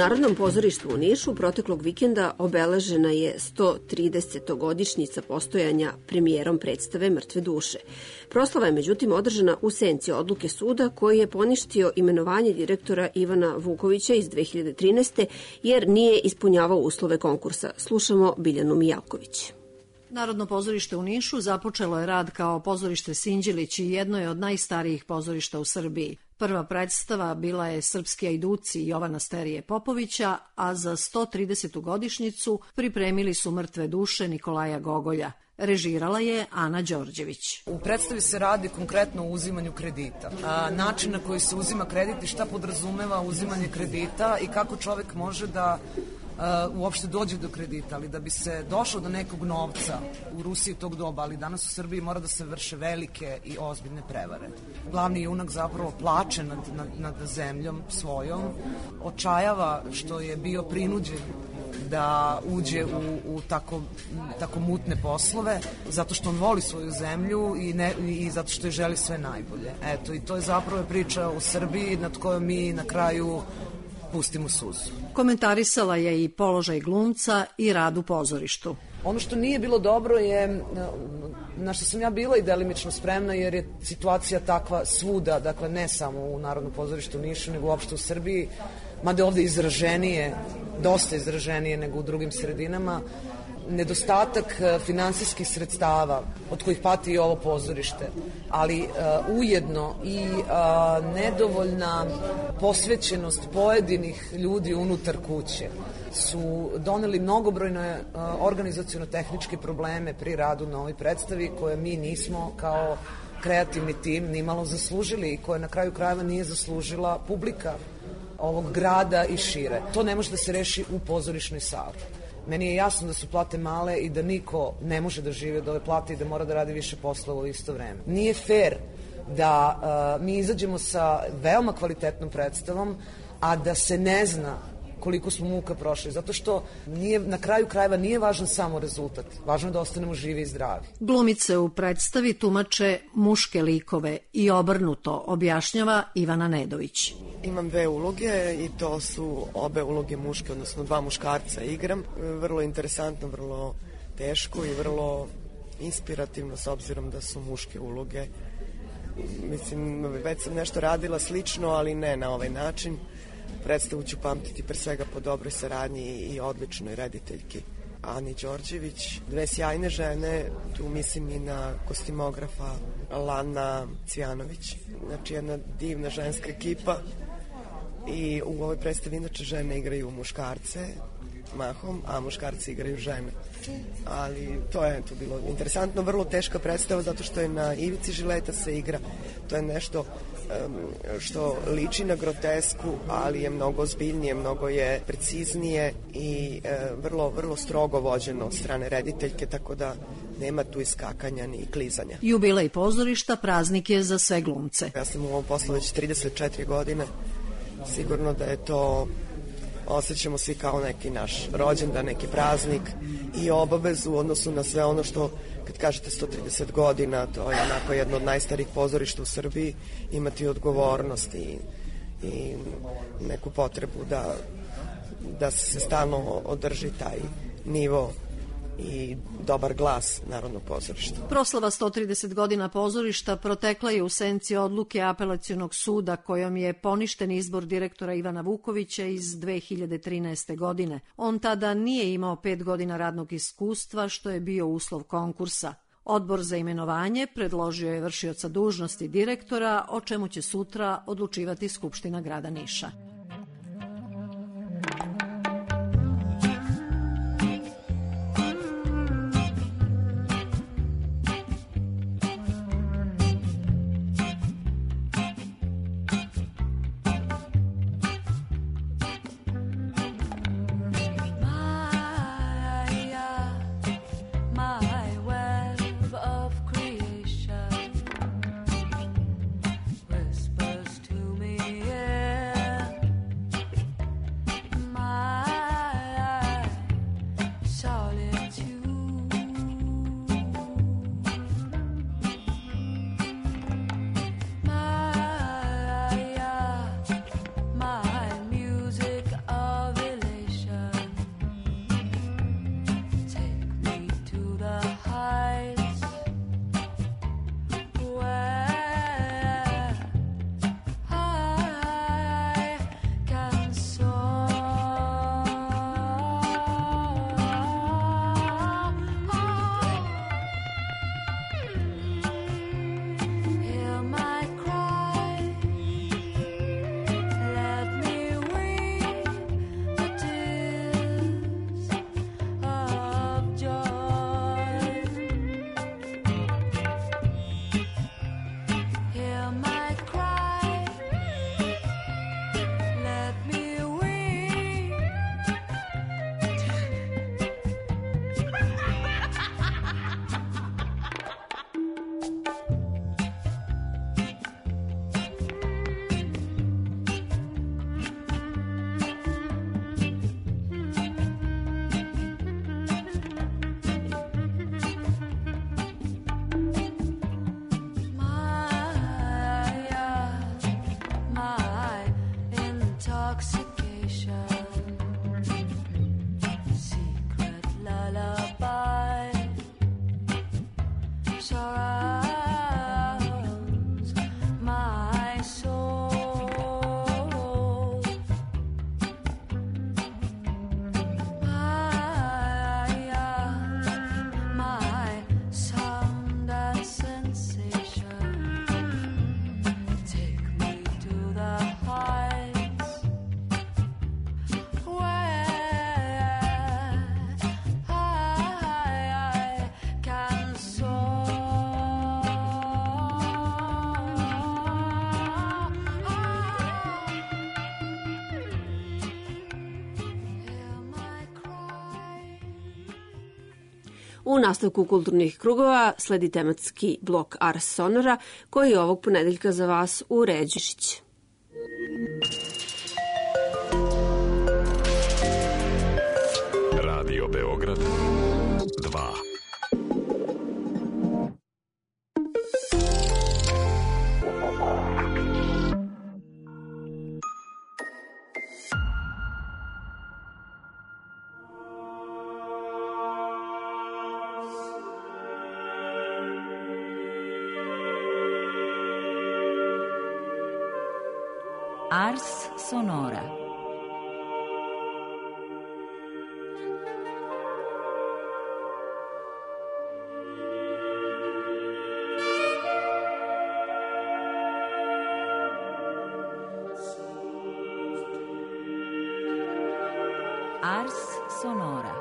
S1: Narodnom pozorištu u Nišu proteklog vikenda obeležena je 130. postojanja premijerom predstave Mrtve duše. Proslava je međutim održana u senci odluke suda koji je poništio imenovanje direktora Ivana Vukovića iz 2013. jer nije ispunjavao uslove konkursa. Slušamo Biljanu Mijalković.
S21: Narodno pozorište u Nišu započelo je rad kao pozorište Sinđelić i jedno je od najstarijih pozorišta u Srbiji. Prva predstava bila je Srpski ajduci Jovana Sterije Popovića, a za 130. godišnjicu pripremili su Mrtve duše Nikolaja Gogolja. Režirala je Ana Đorđević.
S22: U predstavi se radi konkretno o uzimanju kredita. Način na koji se uzima kredit i šta podrazumeva uzimanje kredita i kako čovek može da uopšte dođe do kredita, ali da bi se došlo do nekog novca u Rusiji tog doba, ali danas u Srbiji mora da se vrše velike i ozbiljne prevare. Glavni junak zapravo plače nad zemljom svojom, očajava što je bio prinuđen da uđe u tako mutne poslove, zato što on voli svoju zemlju i zato što je želi sve najbolje. Eto, i to je zapravo priča o Srbiji nad kojom mi na kraju pustimo suzu.
S21: Komentarisala je i položaj glumca i rad u pozorištu.
S22: Ono što nije bilo dobro je, na što sam ja bila i delimično spremna, jer je situacija takva svuda, dakle ne samo u Narodnom pozorištu u Nišu, nego uopšte u Srbiji, mada ovde izraženije, dosta izraženije nego u drugim sredinama, nedostatak finansijskih sredstava od kojih pati i ovo pozorište, ali ujedno i nedovoljna posvećenost pojedinih ljudi unutar kuće su doneli mnogobrojne organizaciono-tehničke probleme pri radu na ovoj predstavi koje mi nismo kao kreativni tim nimalo zaslužili i koje na kraju krajeva nije zaslužila publika ovog grada i šire. To ne može da se reši u pozorišnoj sali. Meni je jasno da su plate male i da niko ne može da živi od ove plate i da mora da radi više poslova u isto vreme. Nije fair da mi izađemo sa veoma kvalitetnom predstavom, a da se ne zna koliko smo muka prošli, zato što na kraju krajeva nije važan samo rezultat, važno je da ostanemo živi i zdravi.
S21: Glumice u predstavi tumače muške likove i obrnuto, objašnjava Ivana Nedović.
S23: Imam 2 uloge i to su obe uloge muške, odnosno 2 muškarca igram. Vrlo interesantno, vrlo teško i vrlo inspirativno s obzirom da su muške uloge. Mislim, već sam nešto radila slično, ali ne na ovaj način. Predstavu ću pamtiti pre svega po dobroj saradnji i odličnoj rediteljki Ani Đorđević. 2 sjajne žene, tu mislim i na kostimografa Lana Cvjanović. Znači jedna divna ženska ekipa i u ovoj predstavi inače žene igraju muškarce mahom, a muškarci igraju žene. Ali to je tu bilo interesantno, vrlo teška predstava zato što je na ivici žileta se igra. To je nešto što liči na grotesku, ali je mnogo ozbiljnije, mnogo je preciznije i vrlo, vrlo strogo vođeno od strane rediteljke, tako da nema tu iskakanja ni klizanja.
S21: Jubilej pozorišta praznik je za sve glumce.
S23: Ja sam u ovom poslu već 34 godine. Sigurno da je to, osjećamo svi kao neki naš rođendan, neki praznik i obavezu u odnosu na sve ono što, kad kažete 130 godina, to je onako jedno od najstarijih pozorišta u Srbiji, imati odgovornost i neku potrebu da se stalno održi taj nivo i dobar glas Narodnog pozorišta.
S21: Proslava 130 godina pozorišta protekla je u senci odluke Apelacionog suda kojom je poništen izbor direktora Ivana Vukovića iz 2013. godine. On tada nije imao 5 godina radnog iskustva, što je bio uslov konkursa. Odbor za imenovanje predložio je vršioca dužnosti direktora, o čemu će sutra odlučivati Skupština grada Niša.
S4: Whispers to me, yeah.
S1: U nastavku kulturnih krugova sledi tematski blok Ars Sonora, koji je ovog ponedeljka za vas uređuje Žišić.
S2: Radio Beograd 2.
S3: Ars Sonora. Ars Sonora.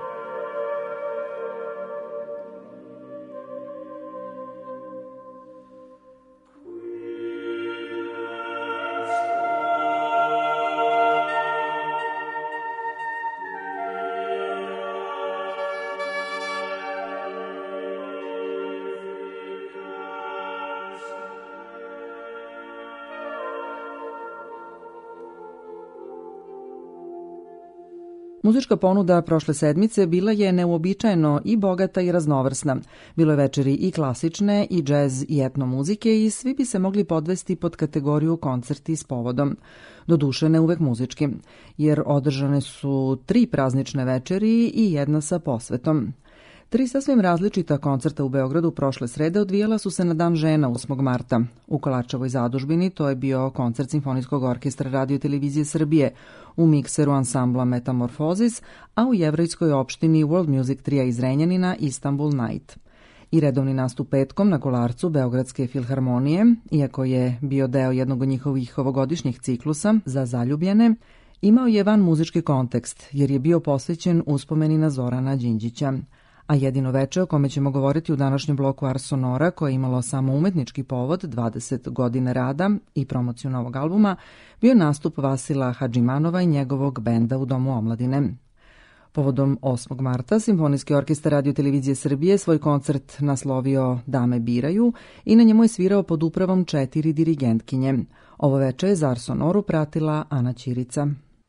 S5: Muzička ponuda prošle sedmice bila je neuobičajeno i bogata i raznovrsna. Bilo je večeri i klasične, i džez, i etno muzike i svi bi se mogli podvesti pod kategoriju koncerti s povodom. Doduše ne uvek muzički, jer održane su 3 praznične večeri i jedna sa posvetom. 3 sasvim različita koncerta u Beogradu prošle srede odvijala su se na Dan žena 8. marta. U Kolarčevoj zadužbini to je bio koncert Simfonijskog orkestra Radio Televizije Srbije, u mikseru ansambla Metamorfozis, a u jevrejskoj opštini World Music Tria iz Renjanina Istanbul Night. I redovni nastup petkom na Kolarcu Beogradske filharmonije, iako je bio deo jednog od njihovih ovogodišnjih ciklusa za zaljubljene, imao je van muzički kontekst, jer je bio posvećen uspomeni na Zorana Đinđića. A jedino veče o kome ćemo govoriti u današnjem bloku Ars Sonora, koje je imalo samo umetnički povod 20 godine rada i promociju novog albuma, bio nastup Vasila Hadžimanova i njegovog benda u Domu omladine. Povodom 8. marta Simfonijski orkestar Radio Televizije Srbije svoj koncert naslovio Dame biraju i na njemu je svirao pod upravom 4 dirigentkinje. Ovo veče je za Ars Sonoru pratila Ana Ćirica.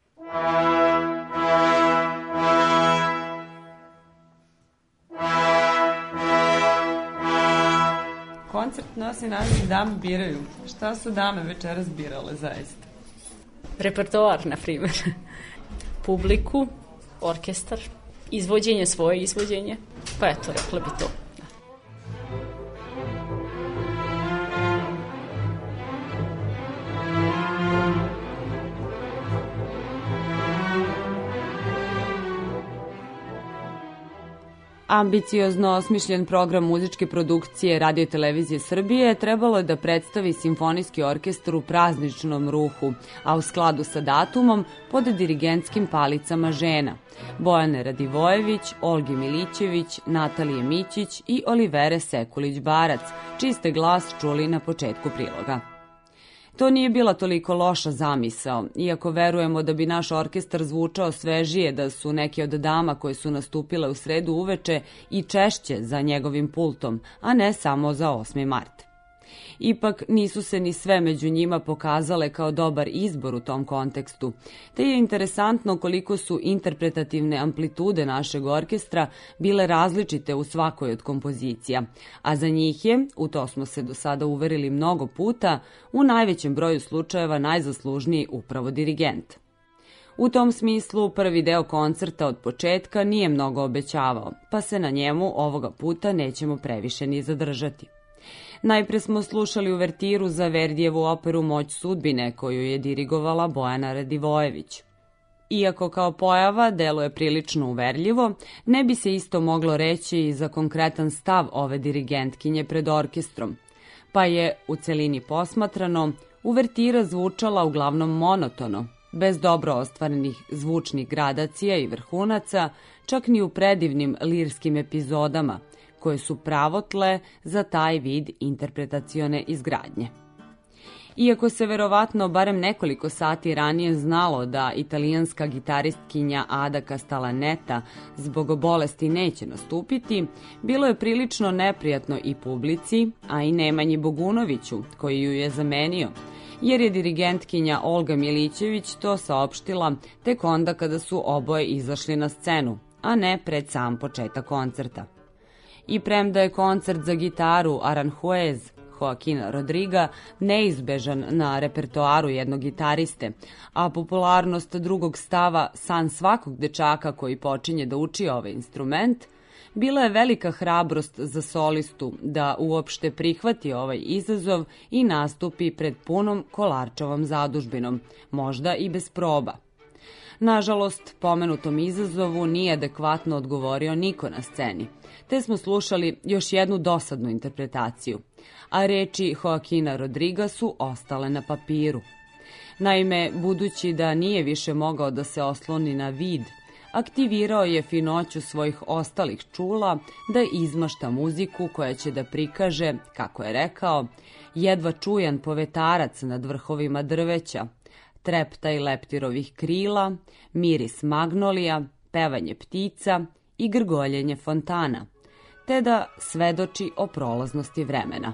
S6: Koncert nosi naziv Dame biraju. Šta su dame večeras birale zaista?
S24: Repertoar, na primjer. Publiku, orkestar, izvođenje, svoje izvođenje. Pa eto, rekla bi to.
S6: Ambiciozno osmišljen program muzičke produkcije Radio i Televizije Srbije trebalo je da predstavi simfonijski orkestar u prazničnom ruhu, a u skladu sa datumom pod dirigentskim palicama žena: Bojane Radivojević, Olgi Milićević, Natalije Mićić i Olivere Sekulić-Barac, čiji ste glas čuli na početku priloga. To nije bila toliko loša zamisao, iako verujemo da bi naš orkestar zvučao svežije da su neke od dama koje su nastupile u sredu uveče i češće za njegovim pultom, a ne samo za 8. mart. Ipak nisu se ni sve među njima pokazale kao dobar izbor u tom kontekstu, te je interesantno koliko su interpretativne amplitude našeg orkestra bile različite u svakoj od kompozicija, a za njih je, u to smo se do sada uverili mnogo puta, u najvećem broju slučajeva najzaslužniji upravo dirigent. U tom smislu prvi deo koncerta od početka nije mnogo obećavao, pa se na njemu ovoga puta nećemo previše ni zadržati. Najpre smo slušali uvertiru za Verdijevu operu Moć sudbine, koju je dirigovala Bojana Radivojević. Iako kao pojava deluje prilično uverljivo, ne bi se isto moglo reći i za konkretan stav ove dirigentkinje pred orkestrom, pa je, u celini posmatrano, uvertira zvučala uglavnom monotono, bez dobro ostvarenih zvučnih gradacija i vrhunaca, čak ni u predivnim lirskim epizodama, koje su pravotle za taj vid interpretacione izgradnje. Iako se verovatno barem nekoliko sati ranije znalo da italijanska gitaristkinja Ada Castellaneta zbog bolesti neće nastupiti, bilo je prilično neprijatno i publici, a i Nemanji Bogunoviću, koji ju je zamenio, jer je dirigentkinja Olga Milićević to saopštila tek onda kada su oboje izašli na scenu, a ne pred sam početak koncerta. I premda je koncert za gitaru Aranjuez Joaquina Rodriga neizbežan na repertoaru jednog gitariste, a popularnost drugog stava san svakog dečaka koji počinje da uči ovaj instrument, bila je velika hrabrost za solistu da uopšte prihvati ovaj izazov i nastupi pred punom Kolarčevom zadužbinom, možda i bez proba. Nažalost, pomenutom izazovu nije adekvatno odgovorio niko na sceni, te smo slušali još jednu dosadnu interpretaciju, a reči Joaquina Rodriga su ostale na papiru. Naime, budući da nije više mogao da se osloni na vid, aktivirao je finoću svojih ostalih čula da izmašta muziku koja će da prikaže, kako je rekao, jedva čujan povetarac nad vrhovima drveća, treptaj leptirovih krila, miris magnolija, pevanje ptica i grgoljenje fontana, te da svedoči o prolaznosti vremena.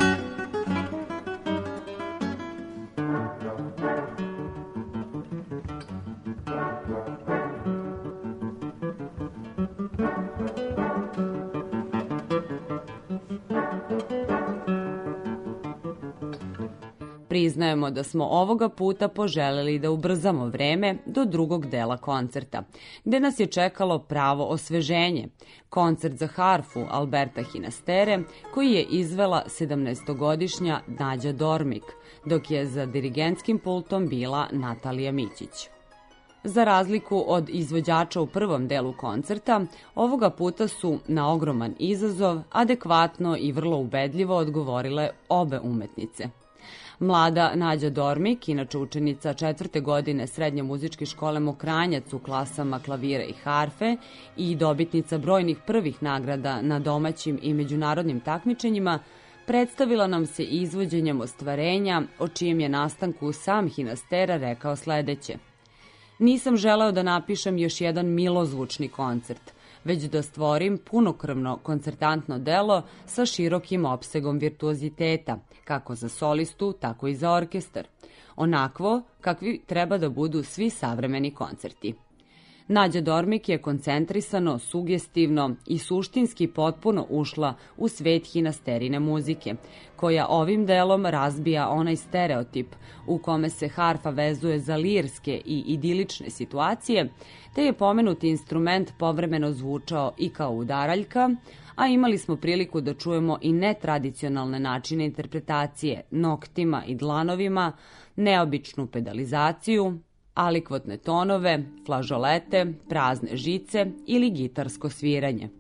S6: Priznajemo da smo ovoga puta poželeli da ubrzamo vreme do drugog dela koncerta, gde nas je čekalo pravo osveženje, koncert za harfu Alberta Hinastere, koji je izvela 17-godišnja Nađa Dormik, dok je za dirigentskim pultom bila Natalija Mićić. Za razliku od izvođača u prvom delu koncerta, ovoga puta su na ogroman izazov adekvatno i vrlo ubedljivo odgovorile obe umetnice. Mlada Nađa Dormik, inače učenica 4. godine Srednje muzičke škole Mokranjac u klasama klavira i harfe i dobitnica brojnih prvih nagrada na domaćim i međunarodnim takmičenjima, predstavila nam se izvođenjem ostvarenja, o čijem je nastanku sam Hinastera rekao sledeće: "Nisam želeo da napišem još jedan milozvučni koncert, već da stvorim punokrvno koncertantno delo sa širokim opsegom virtuoziteta, kako za solistu, tako i za orkestar, onakvo kakvi treba da budu svi savremeni koncerti." Nađa Dormik je koncentrisano, sugestivno i suštinski potpuno ušla u svet hinasterine muzike, koja ovim delom razbija onaj stereotip u kome se harfa vezuje za lirske i idilične situacije, te je pomenuti instrument povremeno zvučao i kao udaraljka, a imali smo priliku da čujemo i netradicionalne načine interpretacije noktima i dlanovima, neobičnu pedalizaciju, alikvotne tonove, flažolete, prazne žice ili gitarsko sviranje.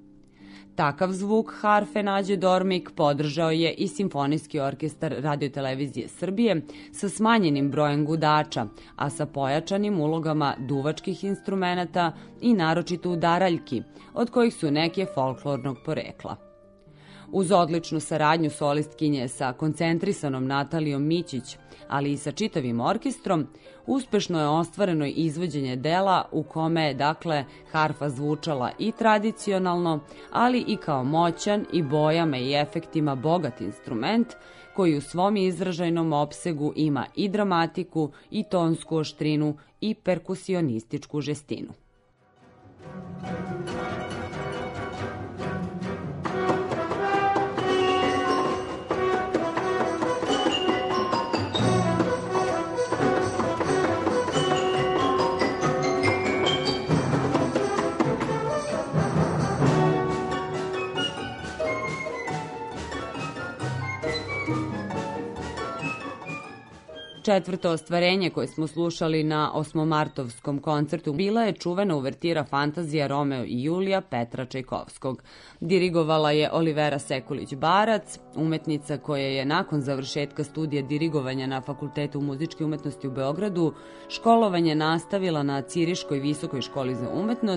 S6: Takav zvuk harfe Nađe Dormik podržao je i Simfonijski orkestar Radiotelevizije Srbije sa smanjenim brojem gudača, a sa pojačanim ulogama duvačkih instrumenata i naročito udaraljki, od kojih su neke folklornog porekla. Uz odličnu saradnju solistkinje sa koncentrisanom Natalijom Mićić, ali i sa čitavim orkestrom, uspešno je ostvareno izvođenje dela u kome je, dakle, harfa zvučala i tradicionalno, ali i kao moćan i bojama i efektima bogat instrument, koji u svom izražajnom opsegu ima i dramatiku, i tonsku oštrinu, i perkusionističku žestinu. Četvrto ostvarenje koje smo slušali na osmomartovskom koncertu bila je čuvena uvertira Fantazija Romeo i Julija Petra Čajkovskog. Dirigovala je Olivera Sekulić-Barac, umetnica koja je nakon završetka studija dirigovanja na Fakultetu muzičke umetnosti u Beogradu školovanje nastavila na Ciriškoj visokoj školi za umetnost,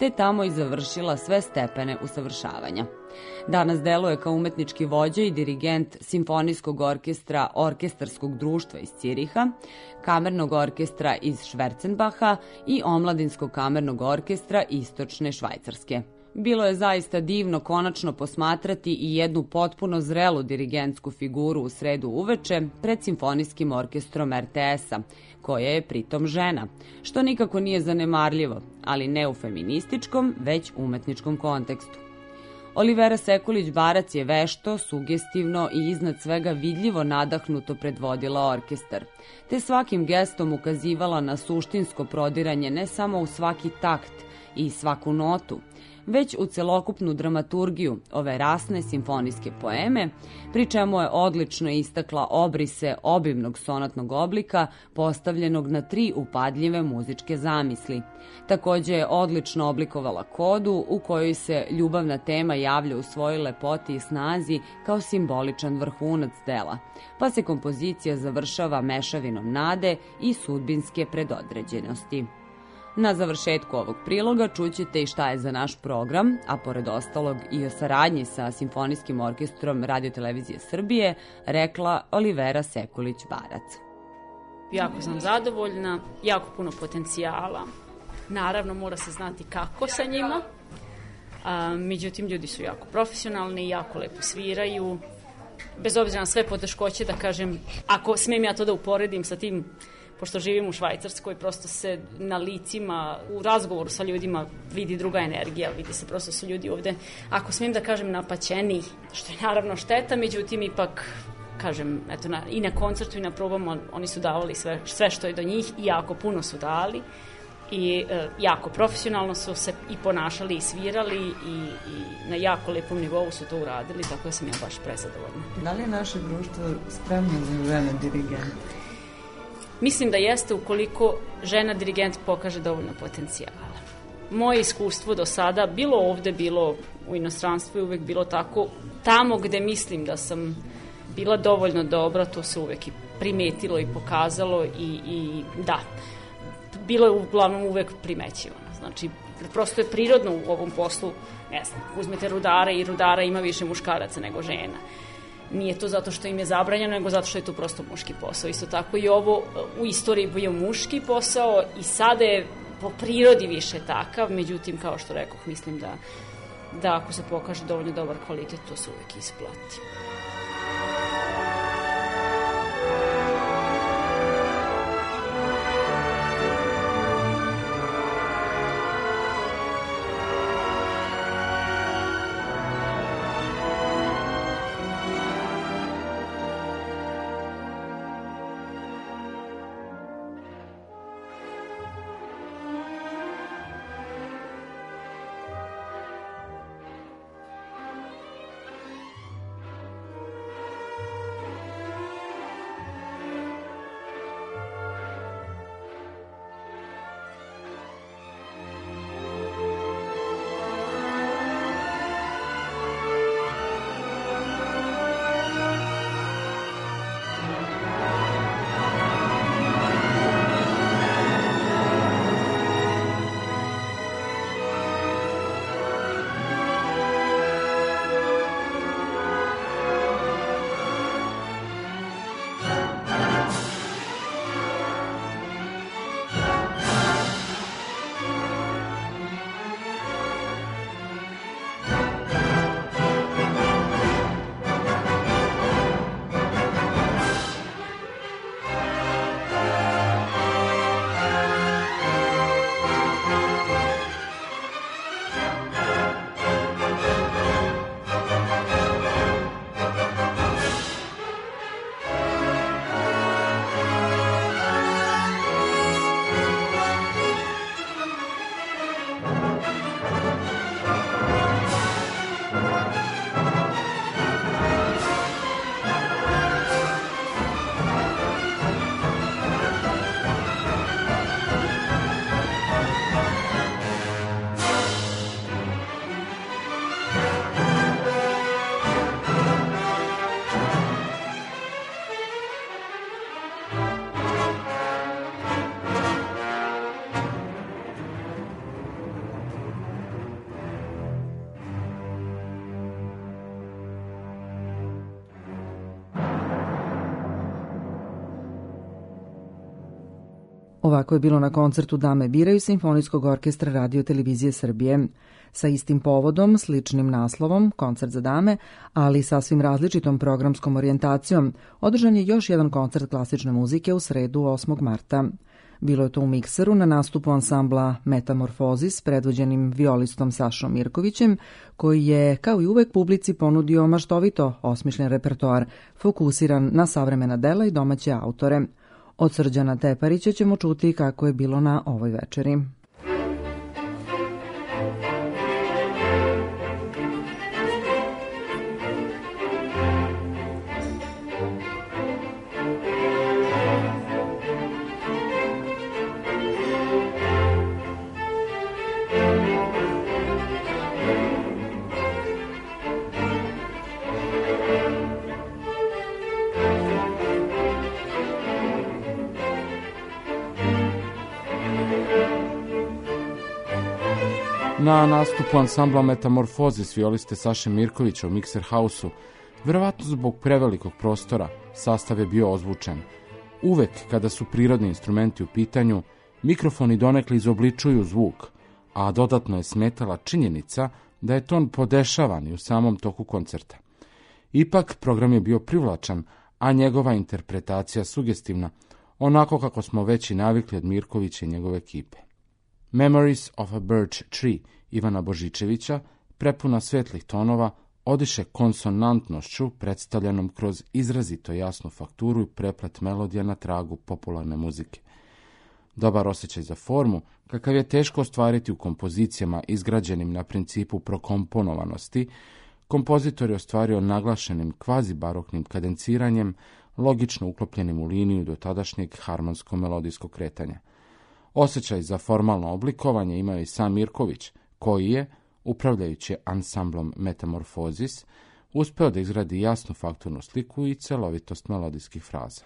S6: te tamo i završila sve stepene usavršavanja. Danas deluje kao umetnički vođa i dirigent Simfonijskog orkestra Orkestarskog društva iz Ciriha, Kamernog orkestra iz Švercenbaha i Omladinskog kamernog orkestra Istočne Švajcarske. Bilo je zaista divno konačno posmatrati i jednu potpuno zrelu dirigentsku figuru u sredu uveče pred Simfonijskim orkestrom RTS-a, koja je pritom žena, što nikako nije zanemarljivo, ali ne u feminističkom, već umetničkom kontekstu. Olivera Sekulić-Barac je vešto, sugestivno i iznad svega vidljivo nadahnuto predvodila orkestar, te svakim gestom ukazivala na suštinsko prodiranje ne samo u svaki takt i svaku notu, već u celokupnu dramaturgiju ove rasne simfonijske poeme, pri čemu je odlično istakla obrise obimnog sonatnog oblika postavljenog na 3 upadljive muzičke zamisli. Takođe je odlično oblikovala kodu u kojoj se ljubavna tema javlja u svojoj lepoti i snazi kao simboličan vrhunac dela, pa se kompozicija završava mešavinom nade i sudbinske predodređenosti. Na završetku ovog priloga čućete i šta je za naš program, a pored ostalog i o saradnji sa Simfonijskim orkestrom Radio-televizije Srbije, rekla Olivera Sekulić-Barac.
S24: Jako sam zadovoljna, jako puno potencijala. Naravno, mora se znati kako sa njima. Međutim, ljudi su jako profesionalni, jako lepo sviraju. Bez obzira na sve poteškoće, da kažem, ako smem ja to da uporedim sa tim, pošto živim u Švajcarskoj, prosto se na licima, u razgovoru sa ljudima vidi druga energija, vidi se prosto su ljudi ovde, ako smijem da kažem, napaćeni, što je naravno šteta, međutim ipak, kažem, eto, i na koncertu i na probama oni su davali sve što je do njih i jako puno su dali i jako profesionalno su se i ponašali i svirali i na jako lepom nivou su to uradili, tako da sam ja baš prezadovoljna.
S7: Da li je naše društvo spremno za žene dirigente?
S24: Mislim da jeste ukoliko žena dirigent pokaže dovoljno potencijala. Moje iskustvo do sada, bilo ovde, bilo u inostranstvu, je uvek bilo tako. Tamo gde mislim da sam bila dovoljno dobra, to se uvek i primetilo i pokazalo i da, bilo je uglavnom uvek primećivano. Znači, prosto je prirodno u ovom poslu, ne znam, uzmete rudara i rudara ima više muškaraca nego žena. Nije to zato što im je zabranjeno, nego zato što je to prosto muški posao. Isto tako i ovo u istoriji bio muški posao i sada je po prirodi više takav, međutim, kao što rekoh, mislim da ako se pokaže dovoljno dobar kvalitet, to se uvek isplati.
S5: Ovako je bilo na koncertu Dame biraju Simfonijskog orkestra Radio Televizije Srbije. Sa istim povodom, sličnim naslovom, koncert za dame, ali sasvim različitom programskom orijentacijom, održan je još jedan koncert klasične muzike u sredu 8. marta. Bilo je to u Mikseru na nastupu ansambla Metamorfozis predvođenim violistom Sašom Mirkovićem, koji je, kao i uvek, publici ponudio maštovito osmišljen repertoar, fokusiran na savremena dela i domaće autore. Od Srđana Teparića ćemo čuti kako je bilo na ovoj večeri.
S8: Na nastupu ansambla Metamorfozis violiste Saše Mirkovića u Mikser Hausu, verovatno zbog prevelikog prostora, sastav je bio ozvučen. Uvek kada su prirodni instrumenti u pitanju, mikrofoni donekle izobličuju zvuk, a dodatno je smetala činjenica da je ton podešavan i u samom toku koncerta. Ipak, program je bio privlačan, a njegova interpretacija sugestivna, onako kako smo već i navikli od Mirkovića i njegove ekipe. Memories of a Birch Tree Ivana Božičevića, prepuna svetlih tonova, odiše konsonantnošću predstavljenom kroz izrazito jasnu fakturu i preplet melodija na tragu popularne muzike. Dobar osjećaj za formu, kakav je teško ostvariti u kompozicijama izgrađenim na principu prokomponovanosti, kompozitor je ostvario naglašenim kvazi-baroknim kadenciranjem, logično uklopljenim u liniju do tadašnjeg harmonsko-melodijskog kretanja. Osjećaj za formalno oblikovanje imao i sam Mirković, koji je, upravljajući ansamblom Metamorfozis, uspeo da izgradi jasnu fakturnu sliku i celovitost melodijskih fraza.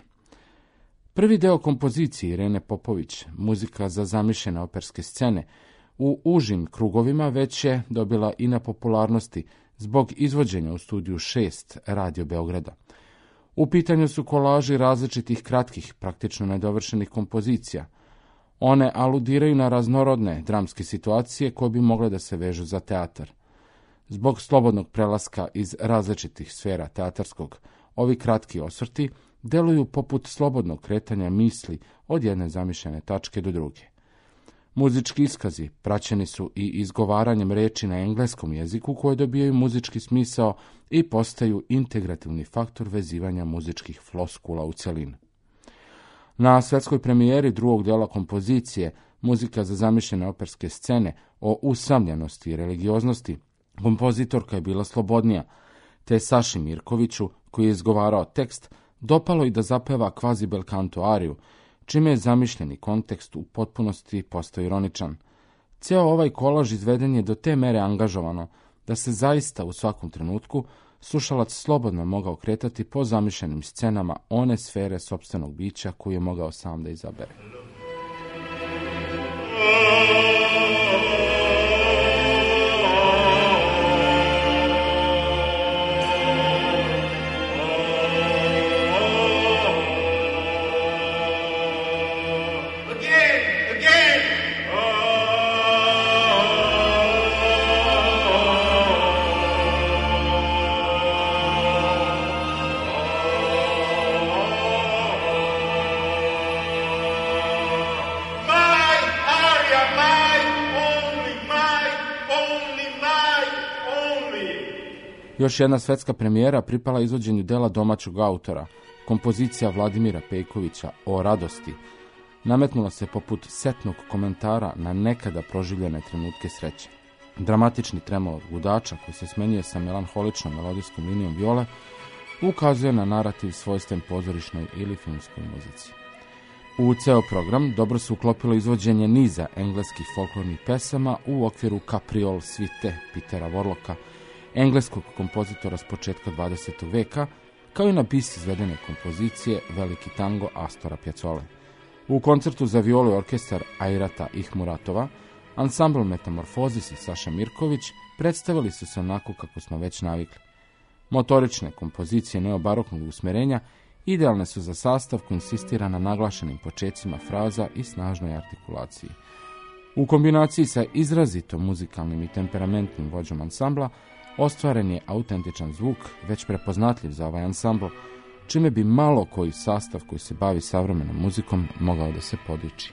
S8: Prvi deo kompozicije Irene Popović, muzika za zamišljene operske scene, u užim krugovima već je dobila i na popularnosti zbog izvođenja u studiju 6 Radio Beograda. U pitanju su kolaži različitih kratkih, praktično nedovršenih kompozicija. One aludiraju na raznorodne dramske situacije koje bi mogle da se vežu za teatar. Zbog slobodnog prelaska iz različitih sfera teatarskog, ovi kratki osvrti deluju poput slobodnog kretanja misli od jedne zamišljene tačke do druge. Muzički iskazi praćeni su i izgovaranjem reči na engleskom jeziku koje dobijaju muzički smisao i postaju integrativni faktor vezivanja muzičkih floskula u celinu. Na svetskoj premijeri drugog dela kompozicije, muzika za zamišljene operske scene o usamljenosti i religioznosti, kompozitorka je bila slobodnija, te Saši Mirkoviću, koji je izgovarao tekst, dopalo i da zapeva kvazi bel canto ariju, čime je zamišljeni kontekst u potpunosti postao ironičan. Ceo ovaj kolaž izveden je do te mere angažovano da se zaista u svakom trenutku slušalac slobodno mogao kretati po zamišljenim scenama one sfere sopstvenog bića koju je mogao sam da izabere. Još jedna svetska premijera pripala izvođenju dela domaćeg autora, kompozicija Vladimira Pejkovića o radosti, nametnula se poput setnog komentara na nekada proživljene trenutke sreće. Dramatični tremor gudača koji se smenjuje sa melanholičnom melodijskom linijom viole ukazuje na narativ svojstven pozorišnoj ili filmskoj muzici. U ceo program dobro se uklopilo izvođenje niza engleskih folklornih pesama u okviru Capriol svite Petera Warlocka, engleskog kompozitora s početka 20. veka, kao i na bis izvedene kompozicije Veliki tango Astora Piazzole. U koncertu za violu i orkestar Ajrata Ihmuratova, ansambl Metamorfozis i Saša Mirković predstavili su se onako kako smo već navikli. Motorične kompozicije neobaroknog usmerenja Idealne su za sastav koji insistira na naglašenim počecima fraza i snažnoj artikulaciji. U kombinaciji sa izrazito muzikalnim i temperamentnim vođom ansambla ostvaren je autentičan zvuk, već prepoznatljiv za ovaj ansambl, čime bi malo koji sastav koji se bavi savremenom muzikom mogao da se podiči.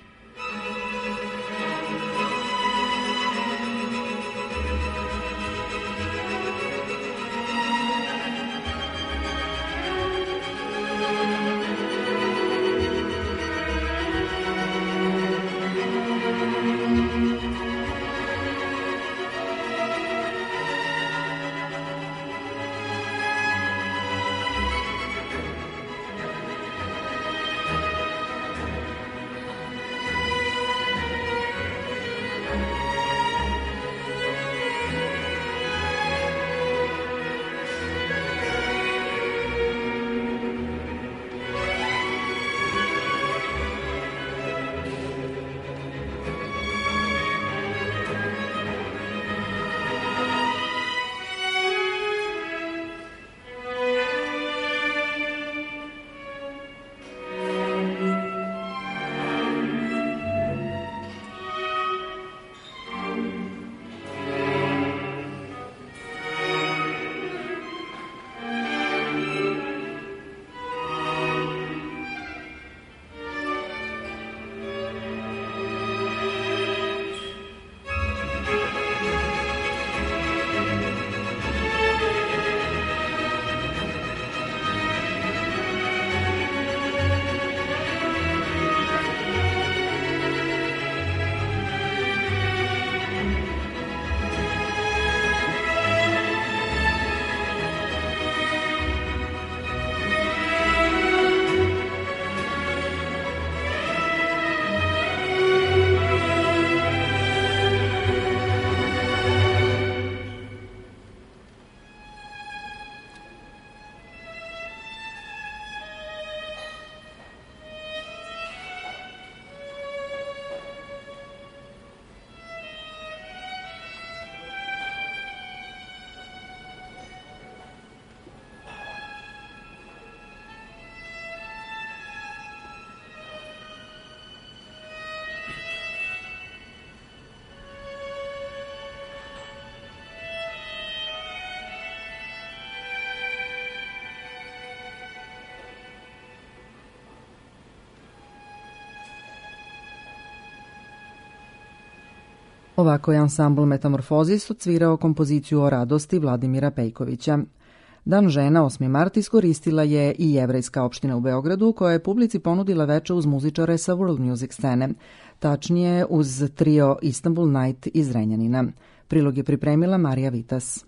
S5: Ovako je ansambl Metamorfozis odsvirao kompoziciju o radosti Vladimira Pejkovića. Dan žena 8. mart iskoristila je i jevrejska opština u Beogradu, koja je publici ponudila veče uz muzičare sa world music scene, tačnije uz trio Istanbul Night iz Zrenjanina. Prilog je pripremila Marija Vitas.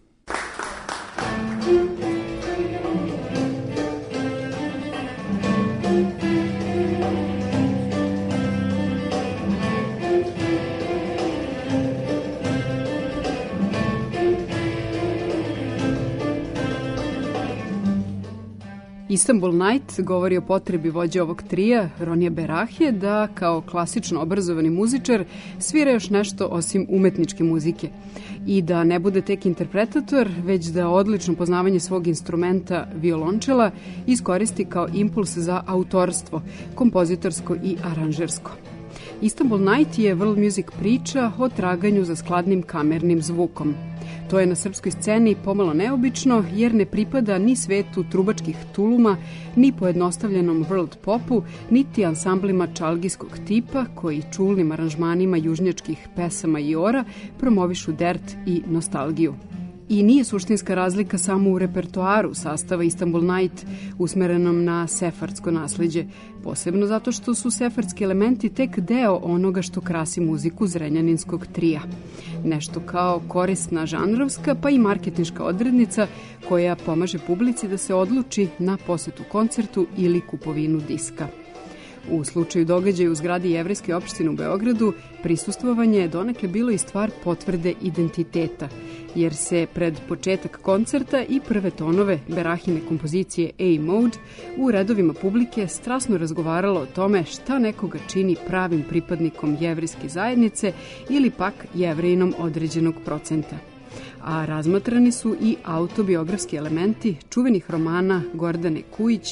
S9: Istanbul Night govori o potrebi vođe ovog trija, Ronija Berahije, da kao klasično obrazovani muzičar svira još nešto osim umetničke muzike i da ne bude tek interpretator, već da odlično poznavanje svog instrumenta violončela iskoristi kao impuls za autorstvo, kompozitorsko i aranžersko. Istanbul Night je world music priča o traganju za skladnim kamernim zvukom. To je na srpskoj sceni pomalo neobično jer ne pripada ni svetu trubačkih tuluma, ni pojednostavljenom world popu, niti ansamblima čalgijskog tipa koji čulnim aranžmanima južnjačkih pesama i ora promovišu dert i nostalgiju. I nije suštinska razlika samo u repertoaru sastava Istanbul Night usmerenom na sefardsko nasleđe, posebno zato što su sefardski elementi tek deo onoga što krasi muziku zrenjaninskog trija. Nešto kao korisna žanrovska pa i marketinška odrednica koja pomaže publici da se odluči na posetu koncertu ili kupovinu diska. U slučaju događaja u zgradi jevrejske opštine u Beogradu, prisustvovanje je donekle bilo i stvar potvrde identiteta, jer se pred početak koncerta i prve tonove Berahine kompozicije A-Mode u redovima publike strasno razgovaralo o tome šta nekoga čini pravim pripadnikom jevrejske zajednice ili pak jevrejinom određenog procenta. A razmatrani su i autobiografski elementi čuvenih romana Gordane Kujić,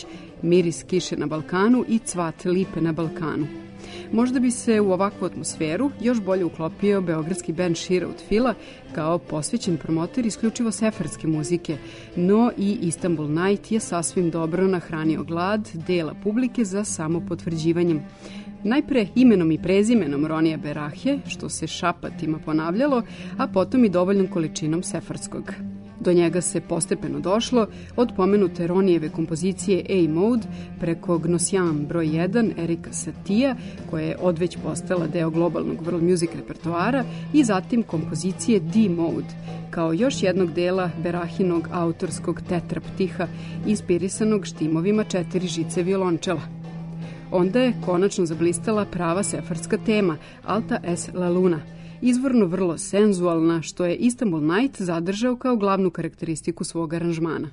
S9: Miris kiše na Balkanu i Cvat lipe na Balkanu. Možda bi se u ovakvu atmosferu još bolje uklopio beogradski bend Šira od Fila kao posvećen promoter isključivo sefardske muzike, no i Istanbul Night je sasvim dobro nahranio glad dela publike za samopotvrđivanjem. Najpre imenom i prezimenom Ronija Berahje, što se šapatima ponavljalo, a potom i dovoljnom količinom sefardskog. Do njega se postepeno došlo od pomenute Ronijeve kompozicije A-Mode preko Gnosjan broj 1 Erika Satija, koja je odveć postala deo globalnog world music repertoara, i zatim kompozicije D-Mode, kao još jednog dela Berahinog autorskog tetraptiha, inspirisanog štimovima 4 žice violončela. Onda je konačno zablistala prava sefardska tema, Alta es la Luna, izvorno vrlo senzualna, što je Istanbul Night zadržao kao glavnu karakteristiku svog aranžmana.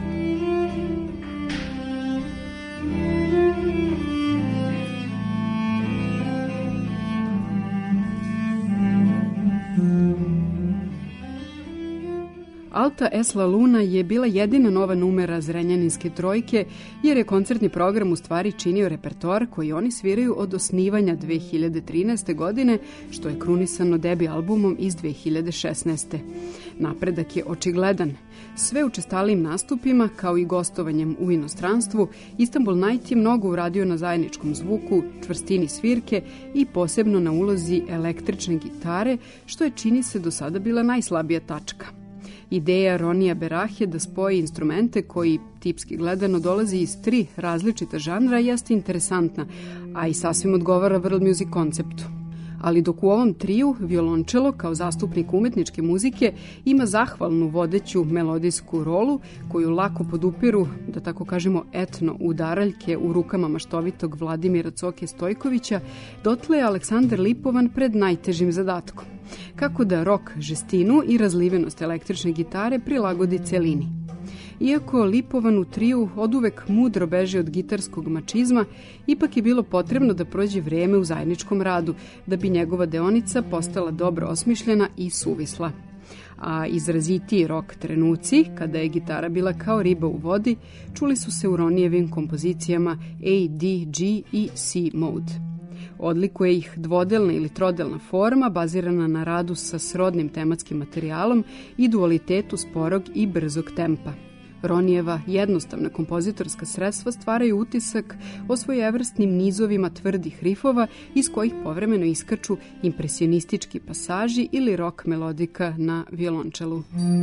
S9: Alta es la Luna je bila jedina nova numera Zrenjaninske trojke, jer je koncertni program u stvari činio repertoar koji oni sviraju od osnivanja 2013. godine, što je krunisano debi albumom iz 2016. Napredak je očigledan. Sve učestalijim nastupima, kao i gostovanjem u inostranstvu, Istanbul Night je mnogo uradio na zajedničkom zvuku, čvrstini svirke i posebno na ulozi električne gitare, što je, čini se, do sada bila najslabija tačka. Ideja Ronija Berahje da spoji instrumente koji, tipski gledano, dolazi iz 3 različita žanra jeste interesantna, a i sasvim odgovara world music konceptu. Ali dok u ovom triju violončelo kao zastupnik umetničke muzike ima zahvalnu vodeću melodijsku rolu koju lako podupiru, da tako kažemo, etno udaraljke u rukama maštovitog Vladimira Coke Stojkovića, dotle je Aleksandar Lipovan pred najtežim zadatkom. Kako da rok žestinu i razlivenost električne gitare prilagodi celini. Iako Lipovan u triju oduvek mudro beži od gitarskog mačizma, ipak je bilo potrebno da prođe vreme u zajedničkom radu, da bi njegova deonica postala dobro osmišljena i suvisla. A izrazitiji rok trenuci, kada je gitara bila kao riba u vodi, čuli su se u Ronijevim kompozicijama A, D, G i C mode. Odlikuje ih dvodelna ili trodelna forma bazirana na radu sa srodnim tematskim materijalom i dualitetu sporog i brzog tempa. Ronijeva jednostavna kompozitorska sredstva stvaraju utisak o svojevrsnim nizovima tvrdih rifova iz kojih povremeno iskaču impresionistički pasaži ili rock melodika na violončelu.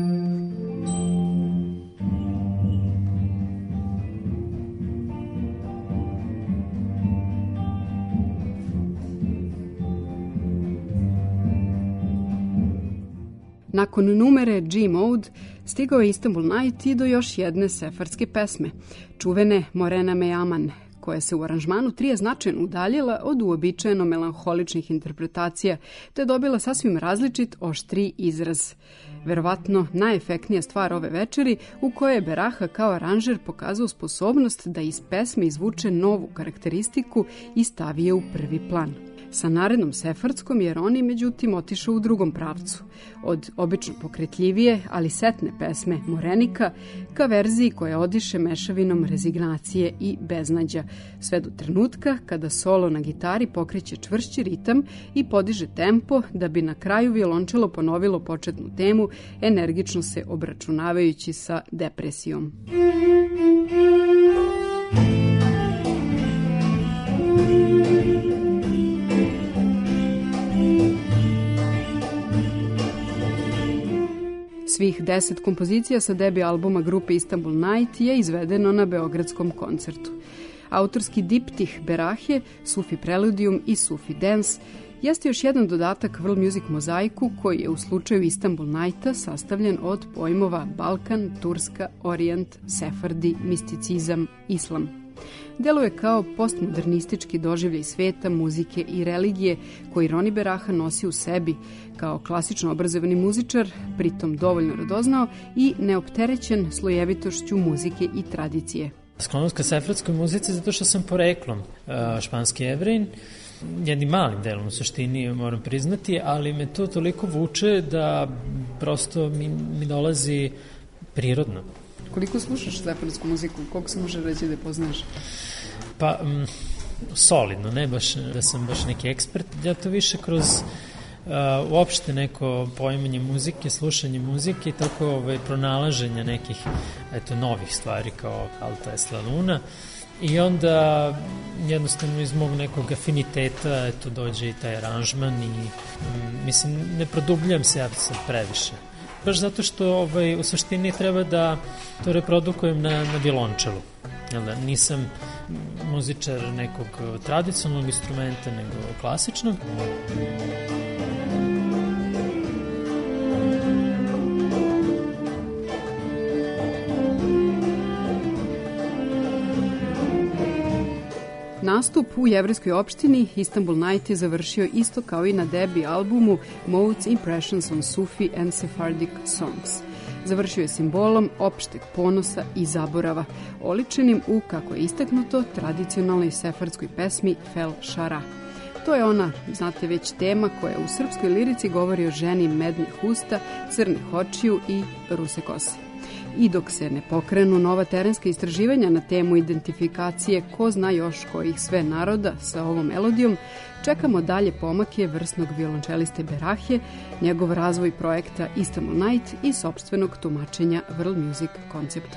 S9: Nakon numere G-Mode stigao je Istanbul Night i do još jedne sefardske pesme, čuvene Morena me Aman, koja se u aranžmanu trija značajno udaljila od uobičajeno melanholičnih interpretacija, te dobila sasvim različit, oštri izraz. Verovatno najefektnija stvar ove večeri, u kojoj je Beraha kao aranžer pokazao sposobnost da iz pesme izvuče novu karakteristiku i stavi je u prvi plan. Sa narednom sefardskom je Roni međutim otišao u drugom pravcu, od obično pokretljivije, ali setne pesme Morenika ka verziji koja odiše mešavinom rezignacije i beznađa, sve do trenutka kada solo na gitari pokreće čvršći ritam i podiže tempo da bi na kraju violončelo ponovilo početnu temu, energično se obračunavajući sa depresijom. Svih 10 kompozicija sa debi albuma grupe Istanbul Night je izvedeno na beogradskom koncertu. Autorski diptih Berahje, Sufi Preludium i Sufi Dance jeste još jedan dodatak world music mozaiku koji je u slučaju Istanbul Nighta sastavljen od pojmova Balkan, Turska, Orijent, Sefardi, misticizam, Islam. Deluje kao postmodernistički doživljaj sveta, muzike i religije koji Roni Beraha nosi u sebi kao klasično obrazovani muzičar, pritom dovoljno radoznao i neopterećen slojevitošću muzike i tradicije.
S10: Sklonost ka sefardskoj muzici zato što sam poreklom španski Jevrin, jednim malim delom u suštini moram priznati, ali me to toliko vuče da prosto mi dolazi prirodno.
S9: Koliko slušaš sefardsku muziku? Koliko se može reći da je poznaš?
S10: Pa, solidno, ne baš da sam baš neki ekspert. Ja to više kroz uopšte neko poimanje muzike, slušanje muzike i tako pronalaženja nekih novih stvari kao Alta Esla Luna. I onda jednostavno iz mog nekog afiniteta dođe i taj aranžman i mislim ne produbljujem se ja sad previše. Baš zato što u suštini treba da to reprodukujem na violončelu. Nisam muzičar nekog tradicionalnog instrumenta nego klasičnog.
S9: Nastup u jevrejskoj opštini Istanbul Night je završio isto kao i na debi albumu Modes Impressions on Sufi and Sephardic Songs. Završio je simbolom opšteg ponosa i zaborava, oličenim u, kako je istaknuto, tradicionalnoj sefardskoj pesmi Fel Šara. To je ona, znate već, tema koja u srpskoj lirici govori o ženi mednih usta, crnih očiju i ruse kose. I dok se ne pokrenu nova terenska istraživanja na temu identifikacije ko zna još kojih sve naroda sa ovom melodijom, čekamo dalje pomake vrsnog violončeliste Berahje, njegov razvoj projekta Istanbul Night i sopstvenog tumačenja world music koncepta.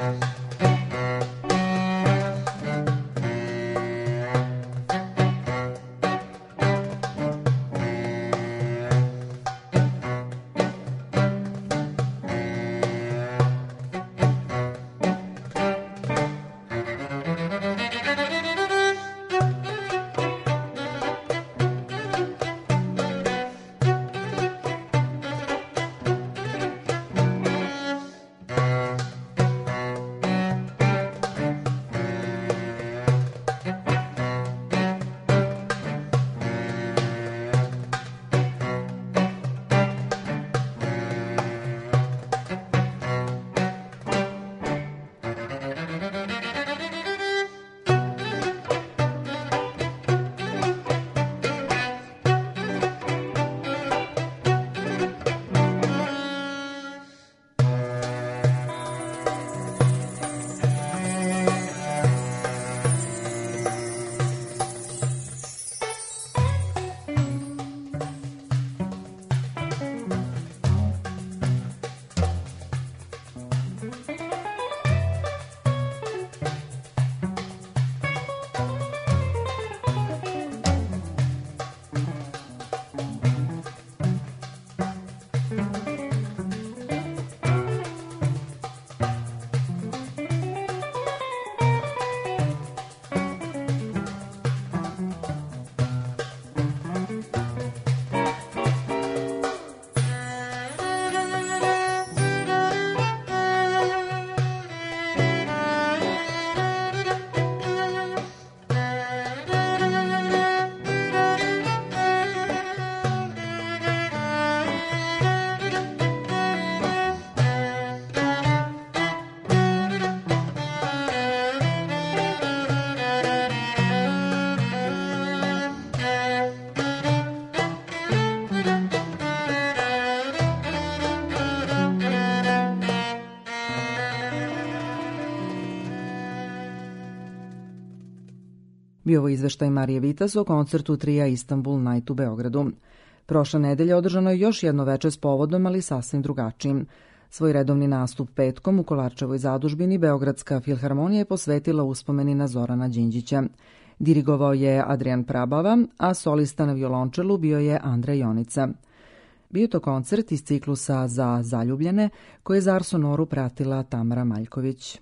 S9: Bio ovo izveštaj Marije Vitas o koncertu trija Istanbul Night u Beogradu. Prošle nedelje održano je još jedno veče s povodom, ali sasvim drugačijim. Svoj redovni nastup petkom u Kolarčevoj zadužbini Beogradska filharmonija je posvetila uspomeni na Zorana Đinđića. Dirigovao je Adrian Prabava, a solista na violončelu bio je Andrej Jonica. Bio to koncert iz ciklusa Za zaljubljene, koje je za Ars Sonoru pratila Tamara Maljković.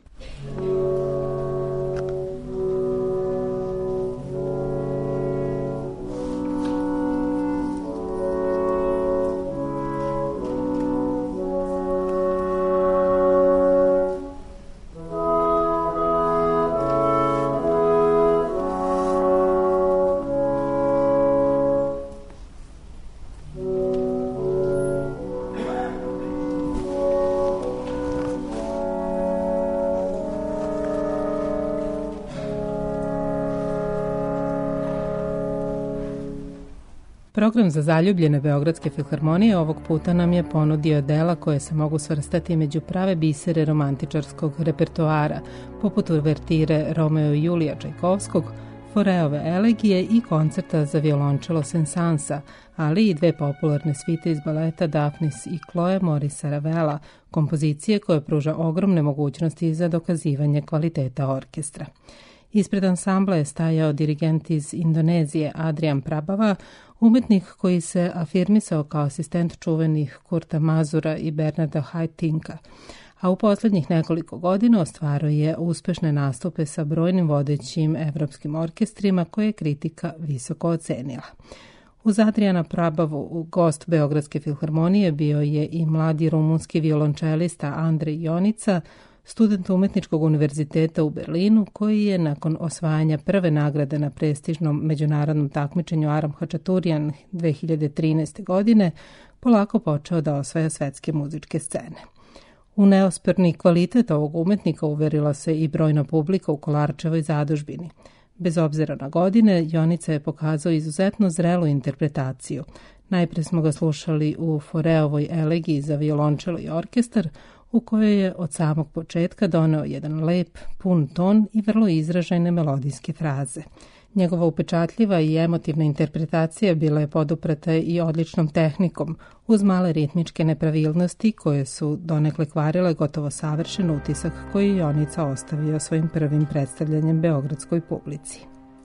S11: Program za zaljubljene Beogradske filharmonije ovog puta nam je ponudio dela koje se mogu svrstati među prave bisere romantičarskog repertoara, poput uvertire Romeo i Julija Čajkovskog, Foreove elegije i koncerta za violončelo Sensansa, ali i dve popularne svite iz baleta Daphnis i Chloe Morisa Ravela, kompozicije koje pruža ogromne mogućnosti za dokazivanje kvaliteta orkestra. Ispred ansambla je stajao dirigent iz Indonezije Adrian Prabava, umetnik koji se afirmisao kao asistent čuvenih Kurta Mazura i Bernarda Haittinka, a u poslednjih nekoliko godina ostvaruje uspešne nastupe sa brojnim vodećim evropskim orkestrima koje je kritika visoko ocenila. Uz Adriana Prabavu, gost Beogradske filharmonije, bio je i mladi rumunski violončelista Andrej Jonica, student Umetničkog univerziteta u Berlinu, koji je nakon osvajanja prve nagrade na prestižnom međunarodnom takmičenju Aram Hačaturian 2013. godine polako počeo da osvaja svetske muzičke scene. U neosporni kvalitet ovog umetnika uverila se i brojna publika u Kolarčevoj zadužbini. Bez obzira na godine, Jonica je pokazao izuzetno zrelu interpretaciju. Najpre smo ga slušali u Foreovoj elegiji za violončelo i orkestar, u kojoj je od samog početka doneo jedan lep, pun ton i vrlo izražajne melodijske fraze. Njegova upečatljiva i emotivna interpretacija bila je poduprata i odličnom tehnikom, uz male ritmičke nepravilnosti koje su donekle kvarile gotovo savršen utisak koji je Jonica ostavio svojim prvim predstavljanjem beogradskoj publici.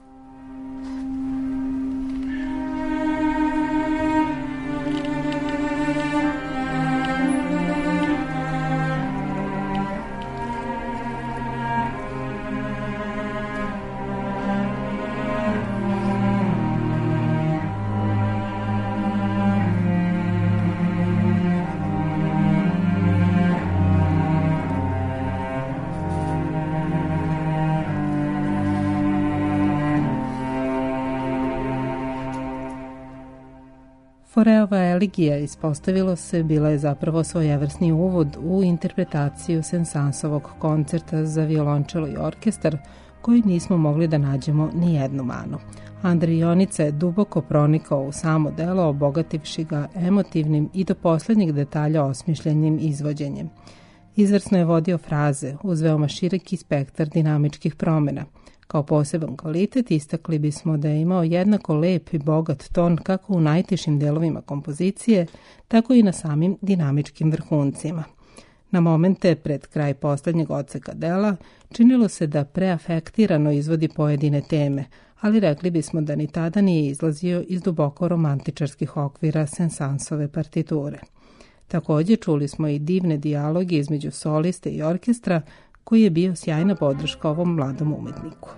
S11: Foreova elegija, ispostavilo se, bila je zapravo svojevrsni uvod u interpretaciju Sensansovog koncerta za violončelo i orkestar, koji nismo mogli da nađemo ni jednu manu. Andrej Jonica je duboko pronikao u samo delo, obogativši ga emotivnim i do poslednjeg detalja osmišljenim izvođenjem. Izvrsno je vodio fraze uz veoma širok spektar dinamičkih promjena. Kao poseban kvalitet istakli bismo da je imao jednako lep i bogat ton kako u najtišim delovima kompozicije, tako i na samim dinamičkim vrhuncima. Na momente pred kraj poslednjeg odseka dela činilo se da preafektirano izvodi pojedine teme, ali rekli bismo da ni tada nije izlazio iz duboko romantičarskih okvira Sensansove partiture. Također čuli smo i divne dijaloge između soliste i orkestra, koji je bio sjajna podrška ovom mladom umetniku.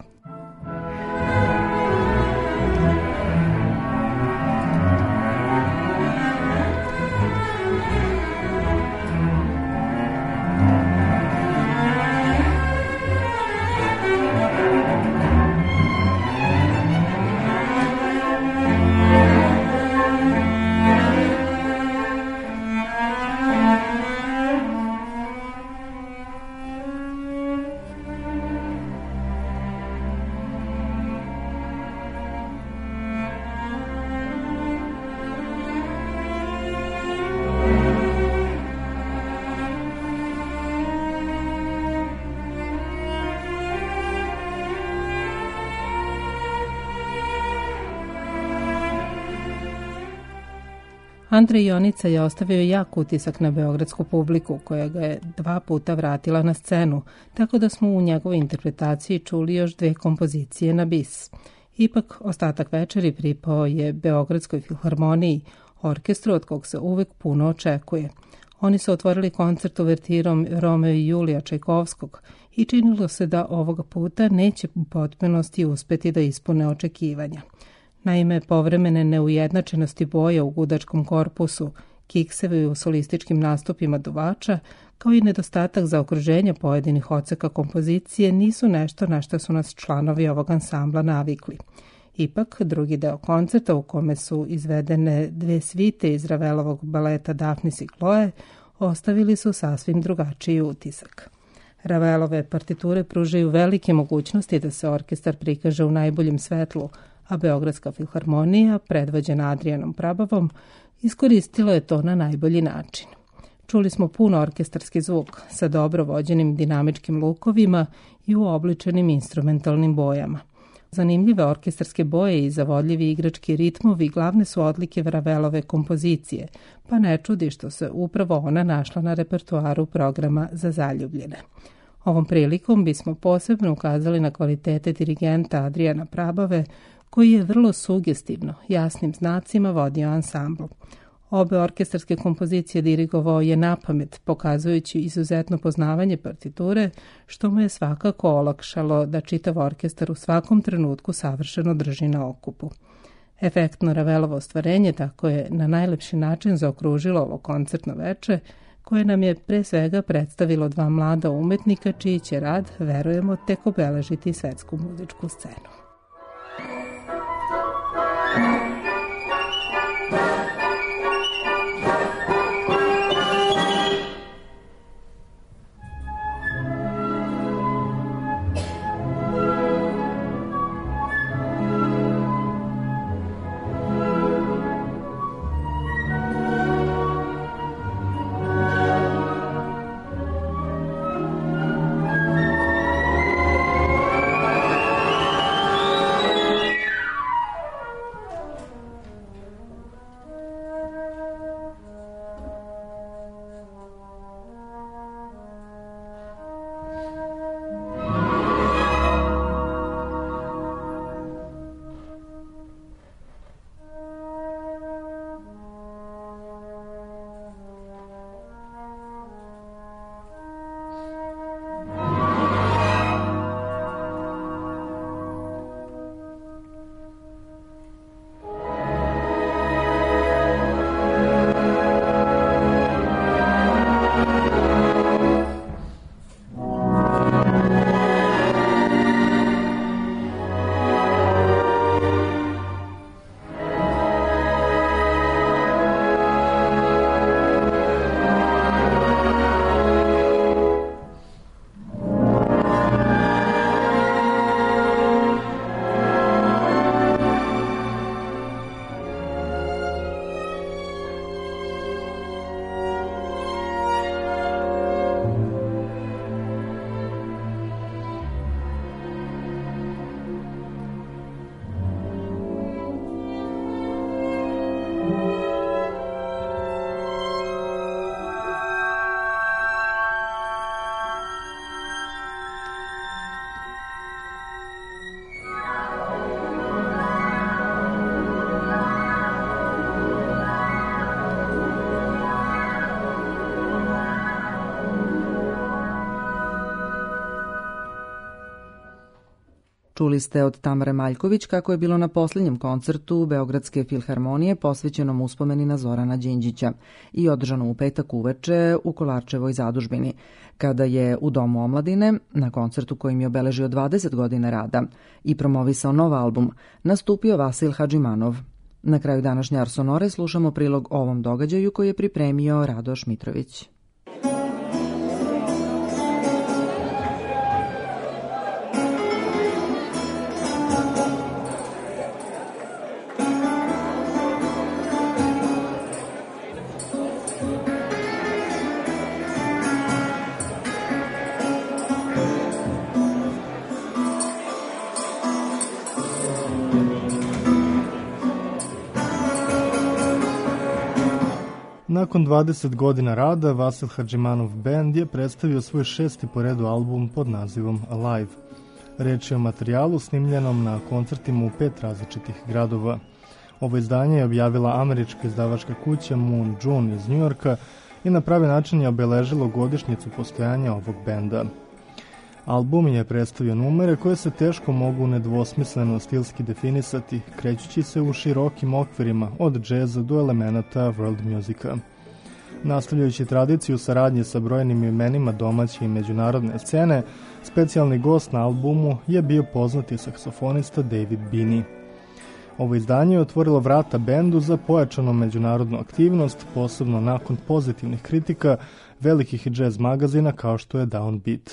S11: Andrej Jonica je ostavio jak utisak na beogradsku publiku, koja ga je 2 puta vratila na scenu, tako da smo u njegovoj interpretaciji čuli još 2 kompozicije na bis. Ipak, ostatak večeri pripao je Beogradskoj filharmoniji, orkestru od kog se uvek puno očekuje. Oni su otvorili koncert uvertirom Romeo i Julija Čajkovskog i činilo se da ovoga puta neće u potpunosti uspeti da ispune očekivanja. Naime, povremene neujednačenosti boja u gudačkom korpusu, kiksevi u solističkim nastupima duvača, kao i nedostatak zaokruženja pojedinih odseka kompozicije nisu nešto na što su nas članovi ovog ansambla navikli. Ipak, drugi deo koncerta u kome su izvedene 2 svite iz Ravelovog baleta Daphnis i Chloe ostavili su sasvim drugačiji utisak. Ravelove partiture pružaju velike mogućnosti da se orkestar prikaže u najboljem svetlu, a Beogradska filharmonija, predvođena Adrijanom Prabavom, iskoristila je to na najbolji način. Čuli smo puno orkestarski zvuk sa dobro vođenim dinamičkim lukovima i uobličenim instrumentalnim bojama. Zanimljive orkestarske boje i zavodljivi igrački ritmovi glavne su odlike Ravelove kompozicije, pa ne čudi što se upravo ona našla na repertoaru programa za zaljubljene. Ovom prilikom bismo posebno ukazali na kvalitete dirigenta Adrijana Prabave, koji je vrlo sugestivno, jasnim znacima vodio ansambl. Obe orkestarske kompozicije dirigovao je napamet, pokazujući izuzetno poznavanje partiture, što mu je svakako olakšalo da čitav orkestar u svakom trenutku savršeno drži na okupu. Efektno Ravelovo ostvarenje tako je na najlepši način zaokružilo ovo koncertno veče, koje nam je pre svega predstavilo dva mlada umetnika čiji će rad, verujemo, tek obeležiti svetsku muzičku scenu.
S5: Čuli ste od Tamare Maljković kako je bilo na posljednjem koncertu Beogradske filharmonije posvećenom uspomeni na Zorana Đinđića i održano u petak uveče u Kolarčevoj zadužbini, kada je u Domu omladine, na koncertu kojim je obeležio 20 godina rada i promovisao nov album, nastupio Vasil Hadžimanov. Na kraju današnje Ars Sonore slušamo prilog ovom događaju koji je pripremio Radoš Mitrović.
S12: Nakon 20 godina rada, Vasil Hadžimanov Band je predstavio svoj 6. po redu album pod nazivom Alive. Reč je o materijalu snimljenom na koncertima u 5 različitih gradova. Ovo izdanje je objavila američka izdavačka kuća Moon June iz Njujorka i na pravi način je obeležilo godišnjicu postojanja ovog benda. Album je predstavio numere koje se teško mogu nedvosmisleno stilski definisati, krećući se u širokim okvirima od džeza do elemenata world musika. Nastavljajući tradiciju saradnje sa brojnim imenima domaće i međunarodne scene, specijalni gost na albumu je bio poznati saksofonista David Binney. Ovo izdanje je otvorilo vrata bendu za pojačanu međunarodnu aktivnost, posebno nakon pozitivnih kritika velikih džez magazina kao što je Downbeat.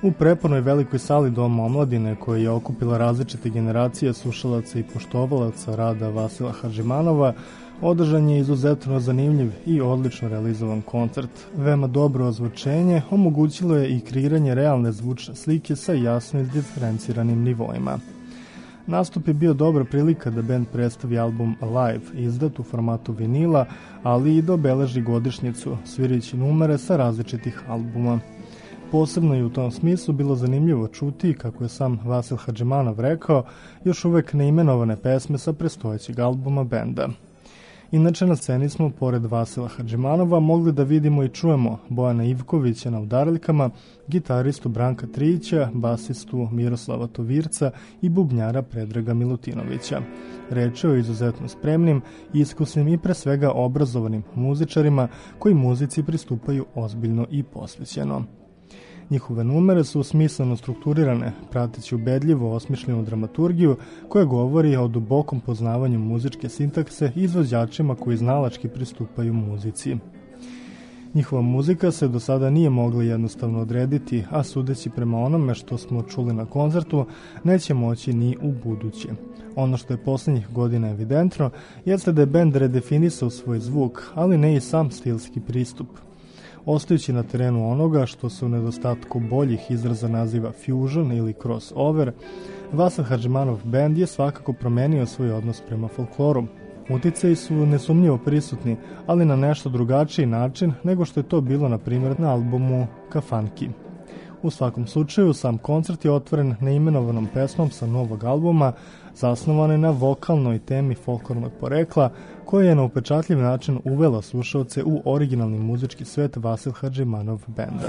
S12: U prepunoj velikoj sali Doma omladine, koja je okupila različite generacije slušalaca i poštovalaca rada Vasila Hadžimanova, održan je izuzetno zanimljiv i odlično realizovan koncert. Veoma dobro ozvučenje omogućilo je i kreiranje realne zvučne slike sa jasno izdiferenciranim nivoima. Nastup je bio dobra prilika da bend predstavi album Alive, izdat u formatu vinila, ali i da obeleži godišnjicu, svirajući numere sa različitih albuma. Posebno je u tom smislu bilo zanimljivo čuti, kako je sam Vasil Hadžimanov rekao, još uvek neimenovane pesme sa prestojećeg albuma benda. Inače, na sceni smo, pored Vasila Hadžimanova, mogli da vidimo i čujemo Bojana Ivkovića na udaraljkama, gitaristu Branka Trijića, basistu Miroslava Tovirca i bubnjara Predraga Milutinovića. Reč je o izuzetno spremnim, iskusnim i pre svega obrazovanim muzičarima koji muzici pristupaju ozbiljno i posvećeno. Njihove numere su smisleno strukturirane, prateći ubedljivo osmišljenu dramaturgiju koja govori o dubokom poznavanju muzičke sintakse i izvođačima koji znalački pristupaju muzici. Njihova muzika se do sada nije mogla jednostavno odrediti, a sudeći prema onome što smo čuli na koncertu, neće moći ni u buduće. Ono što je poslednjih godina evidentno jeste da je bend redefinisao svoj zvuk, ali ne i sam stilski pristup. Ostajući na terenu onoga što se u nedostatku boljih izraza naziva fusion ili crossover, Vasil Hadžimanov bend je svakako promenio svoj odnos prema folkloru. Uticaji su nesumnjivo prisutni, ali na nešto drugačiji način nego što je to bilo na primjer na albumu Kafanki. U svakom slučaju, sam koncert je otvoren neimenovanom pesmom sa novog albuma, zasnovane na vokalnoj temi folklornog porekla, koja je na upečatljiv način uvela slušaoce u originalni muzički svet Vasil Hadžimanov benda.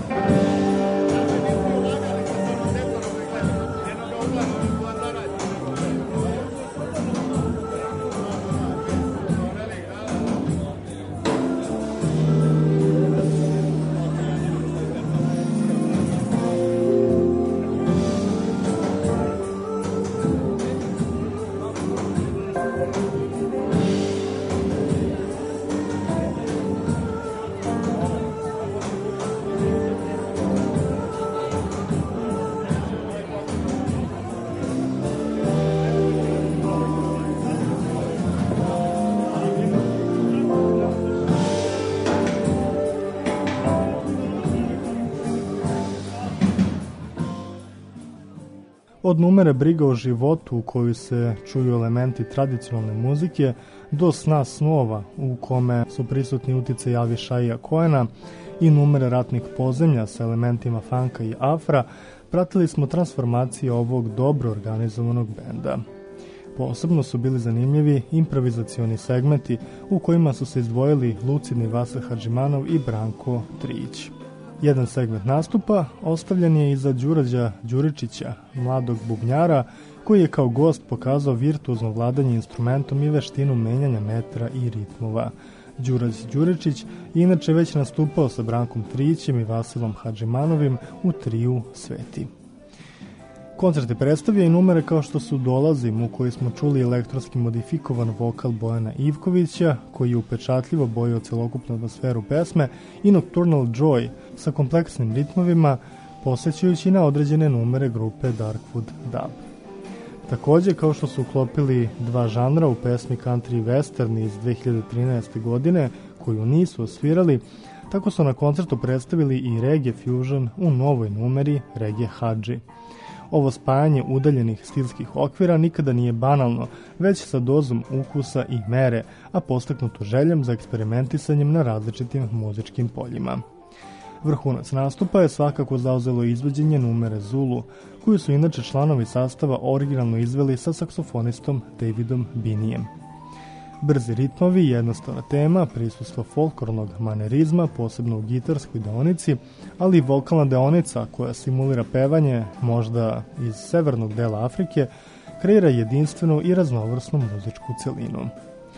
S12: Od numere Briga o životu u kojoj se čuju elementi tradicionalne muzike do Sna snova u kome su prisutni utice Avišaija Koena i numere Ratnih pozemlja sa elementima funka i afra, pratili smo transformacije ovog dobro organizovanog benda. Posebno su bili zanimljivi improvizacioni segmenti u kojima su se izdvojili lucidni Vasil Hadžimanov i Branko Trijić. Jedan segment nastupa ostavljen je iza Đurađa Đuričića, mladog bubnjara, koji je kao gost pokazao virtuozno vladanje instrumentom i veštinu menjanja metra i ritmova. Đurađ Đuričić je inače već nastupao sa Brankom Trijićem i Vasilom Hadžimanovim u triju Sveti. Koncert je predstavio i numere kao što su Dolazim, u kojoj smo čuli elektronski modifikovan vokal Bojana Ivkovića, koji je upečatljivo bojao celokupnu atmosferu pesme, i Nocturnal Joy sa kompleksnim ritmovima, posjećajući na određene numere grupe Darkwood Dub. Takođe, kao što su uklopili dva žanra u pesmi country western iz 2013. godine, koju nisu osvirali, tako su na koncertu predstavili i reggae fusion u novoj numeri Reggae Hadži. Ovo spajanje udaljenih stilskih okvira nikada nije banalno, već sa dozom ukusa i mere, a postaknuto željom za eksperimentisanjem na različitim muzičkim poljima. Vrhunac nastupa je svakako zauzelo izvođenje numere Zulu, koju su inače članovi sastava originalno izveli sa saksofonistom Davidom Binijem. Brzi ritmovi i jednostavna tema, prisustvo folklornog manerizma, posebno u gitarskoj deonici, ali i vokalna deonica koja simulira pevanje, možda iz severnog dela Afrike, kreira jedinstvenu i raznovrsnu muzičku celinu.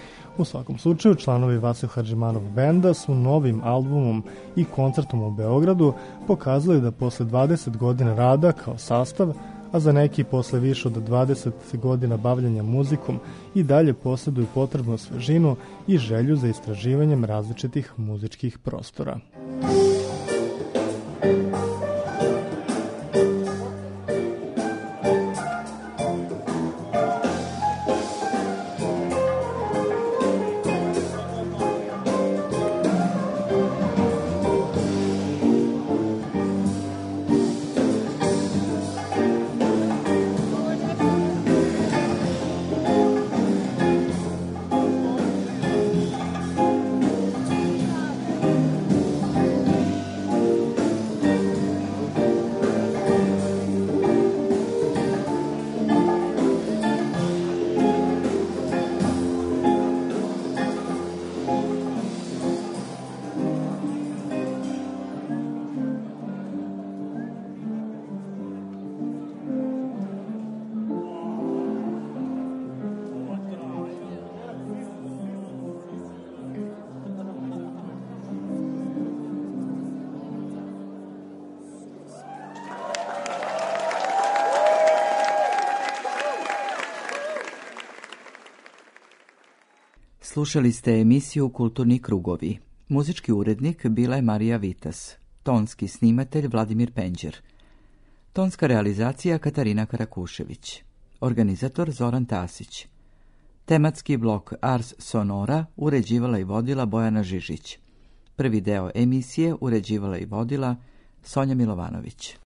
S12: U svakom slučaju, članovi Vasil Hadžimanov benda su novim albumom i koncertom u Beogradu pokazali da posle 20 godina rada kao sastav, a za neki posle više od 20 godina bavljanja muzikom, i dalje posjeduju potrebnu svežinu i želju za istraživanjem različitih muzičkih prostora.
S13: Slušali ste emisiju Kulturni krugovi. Muzički urednik bila je Marija Vitas, tonski snimatelj Vladimir Penđer, tonska realizacija Katarina Karakušević, organizator Zoran Tasić. Tematski blok Ars Sonora uređivala i vodila Bojana Žižić. Prvi deo emisije uređivala i vodila Sonja Milovanović.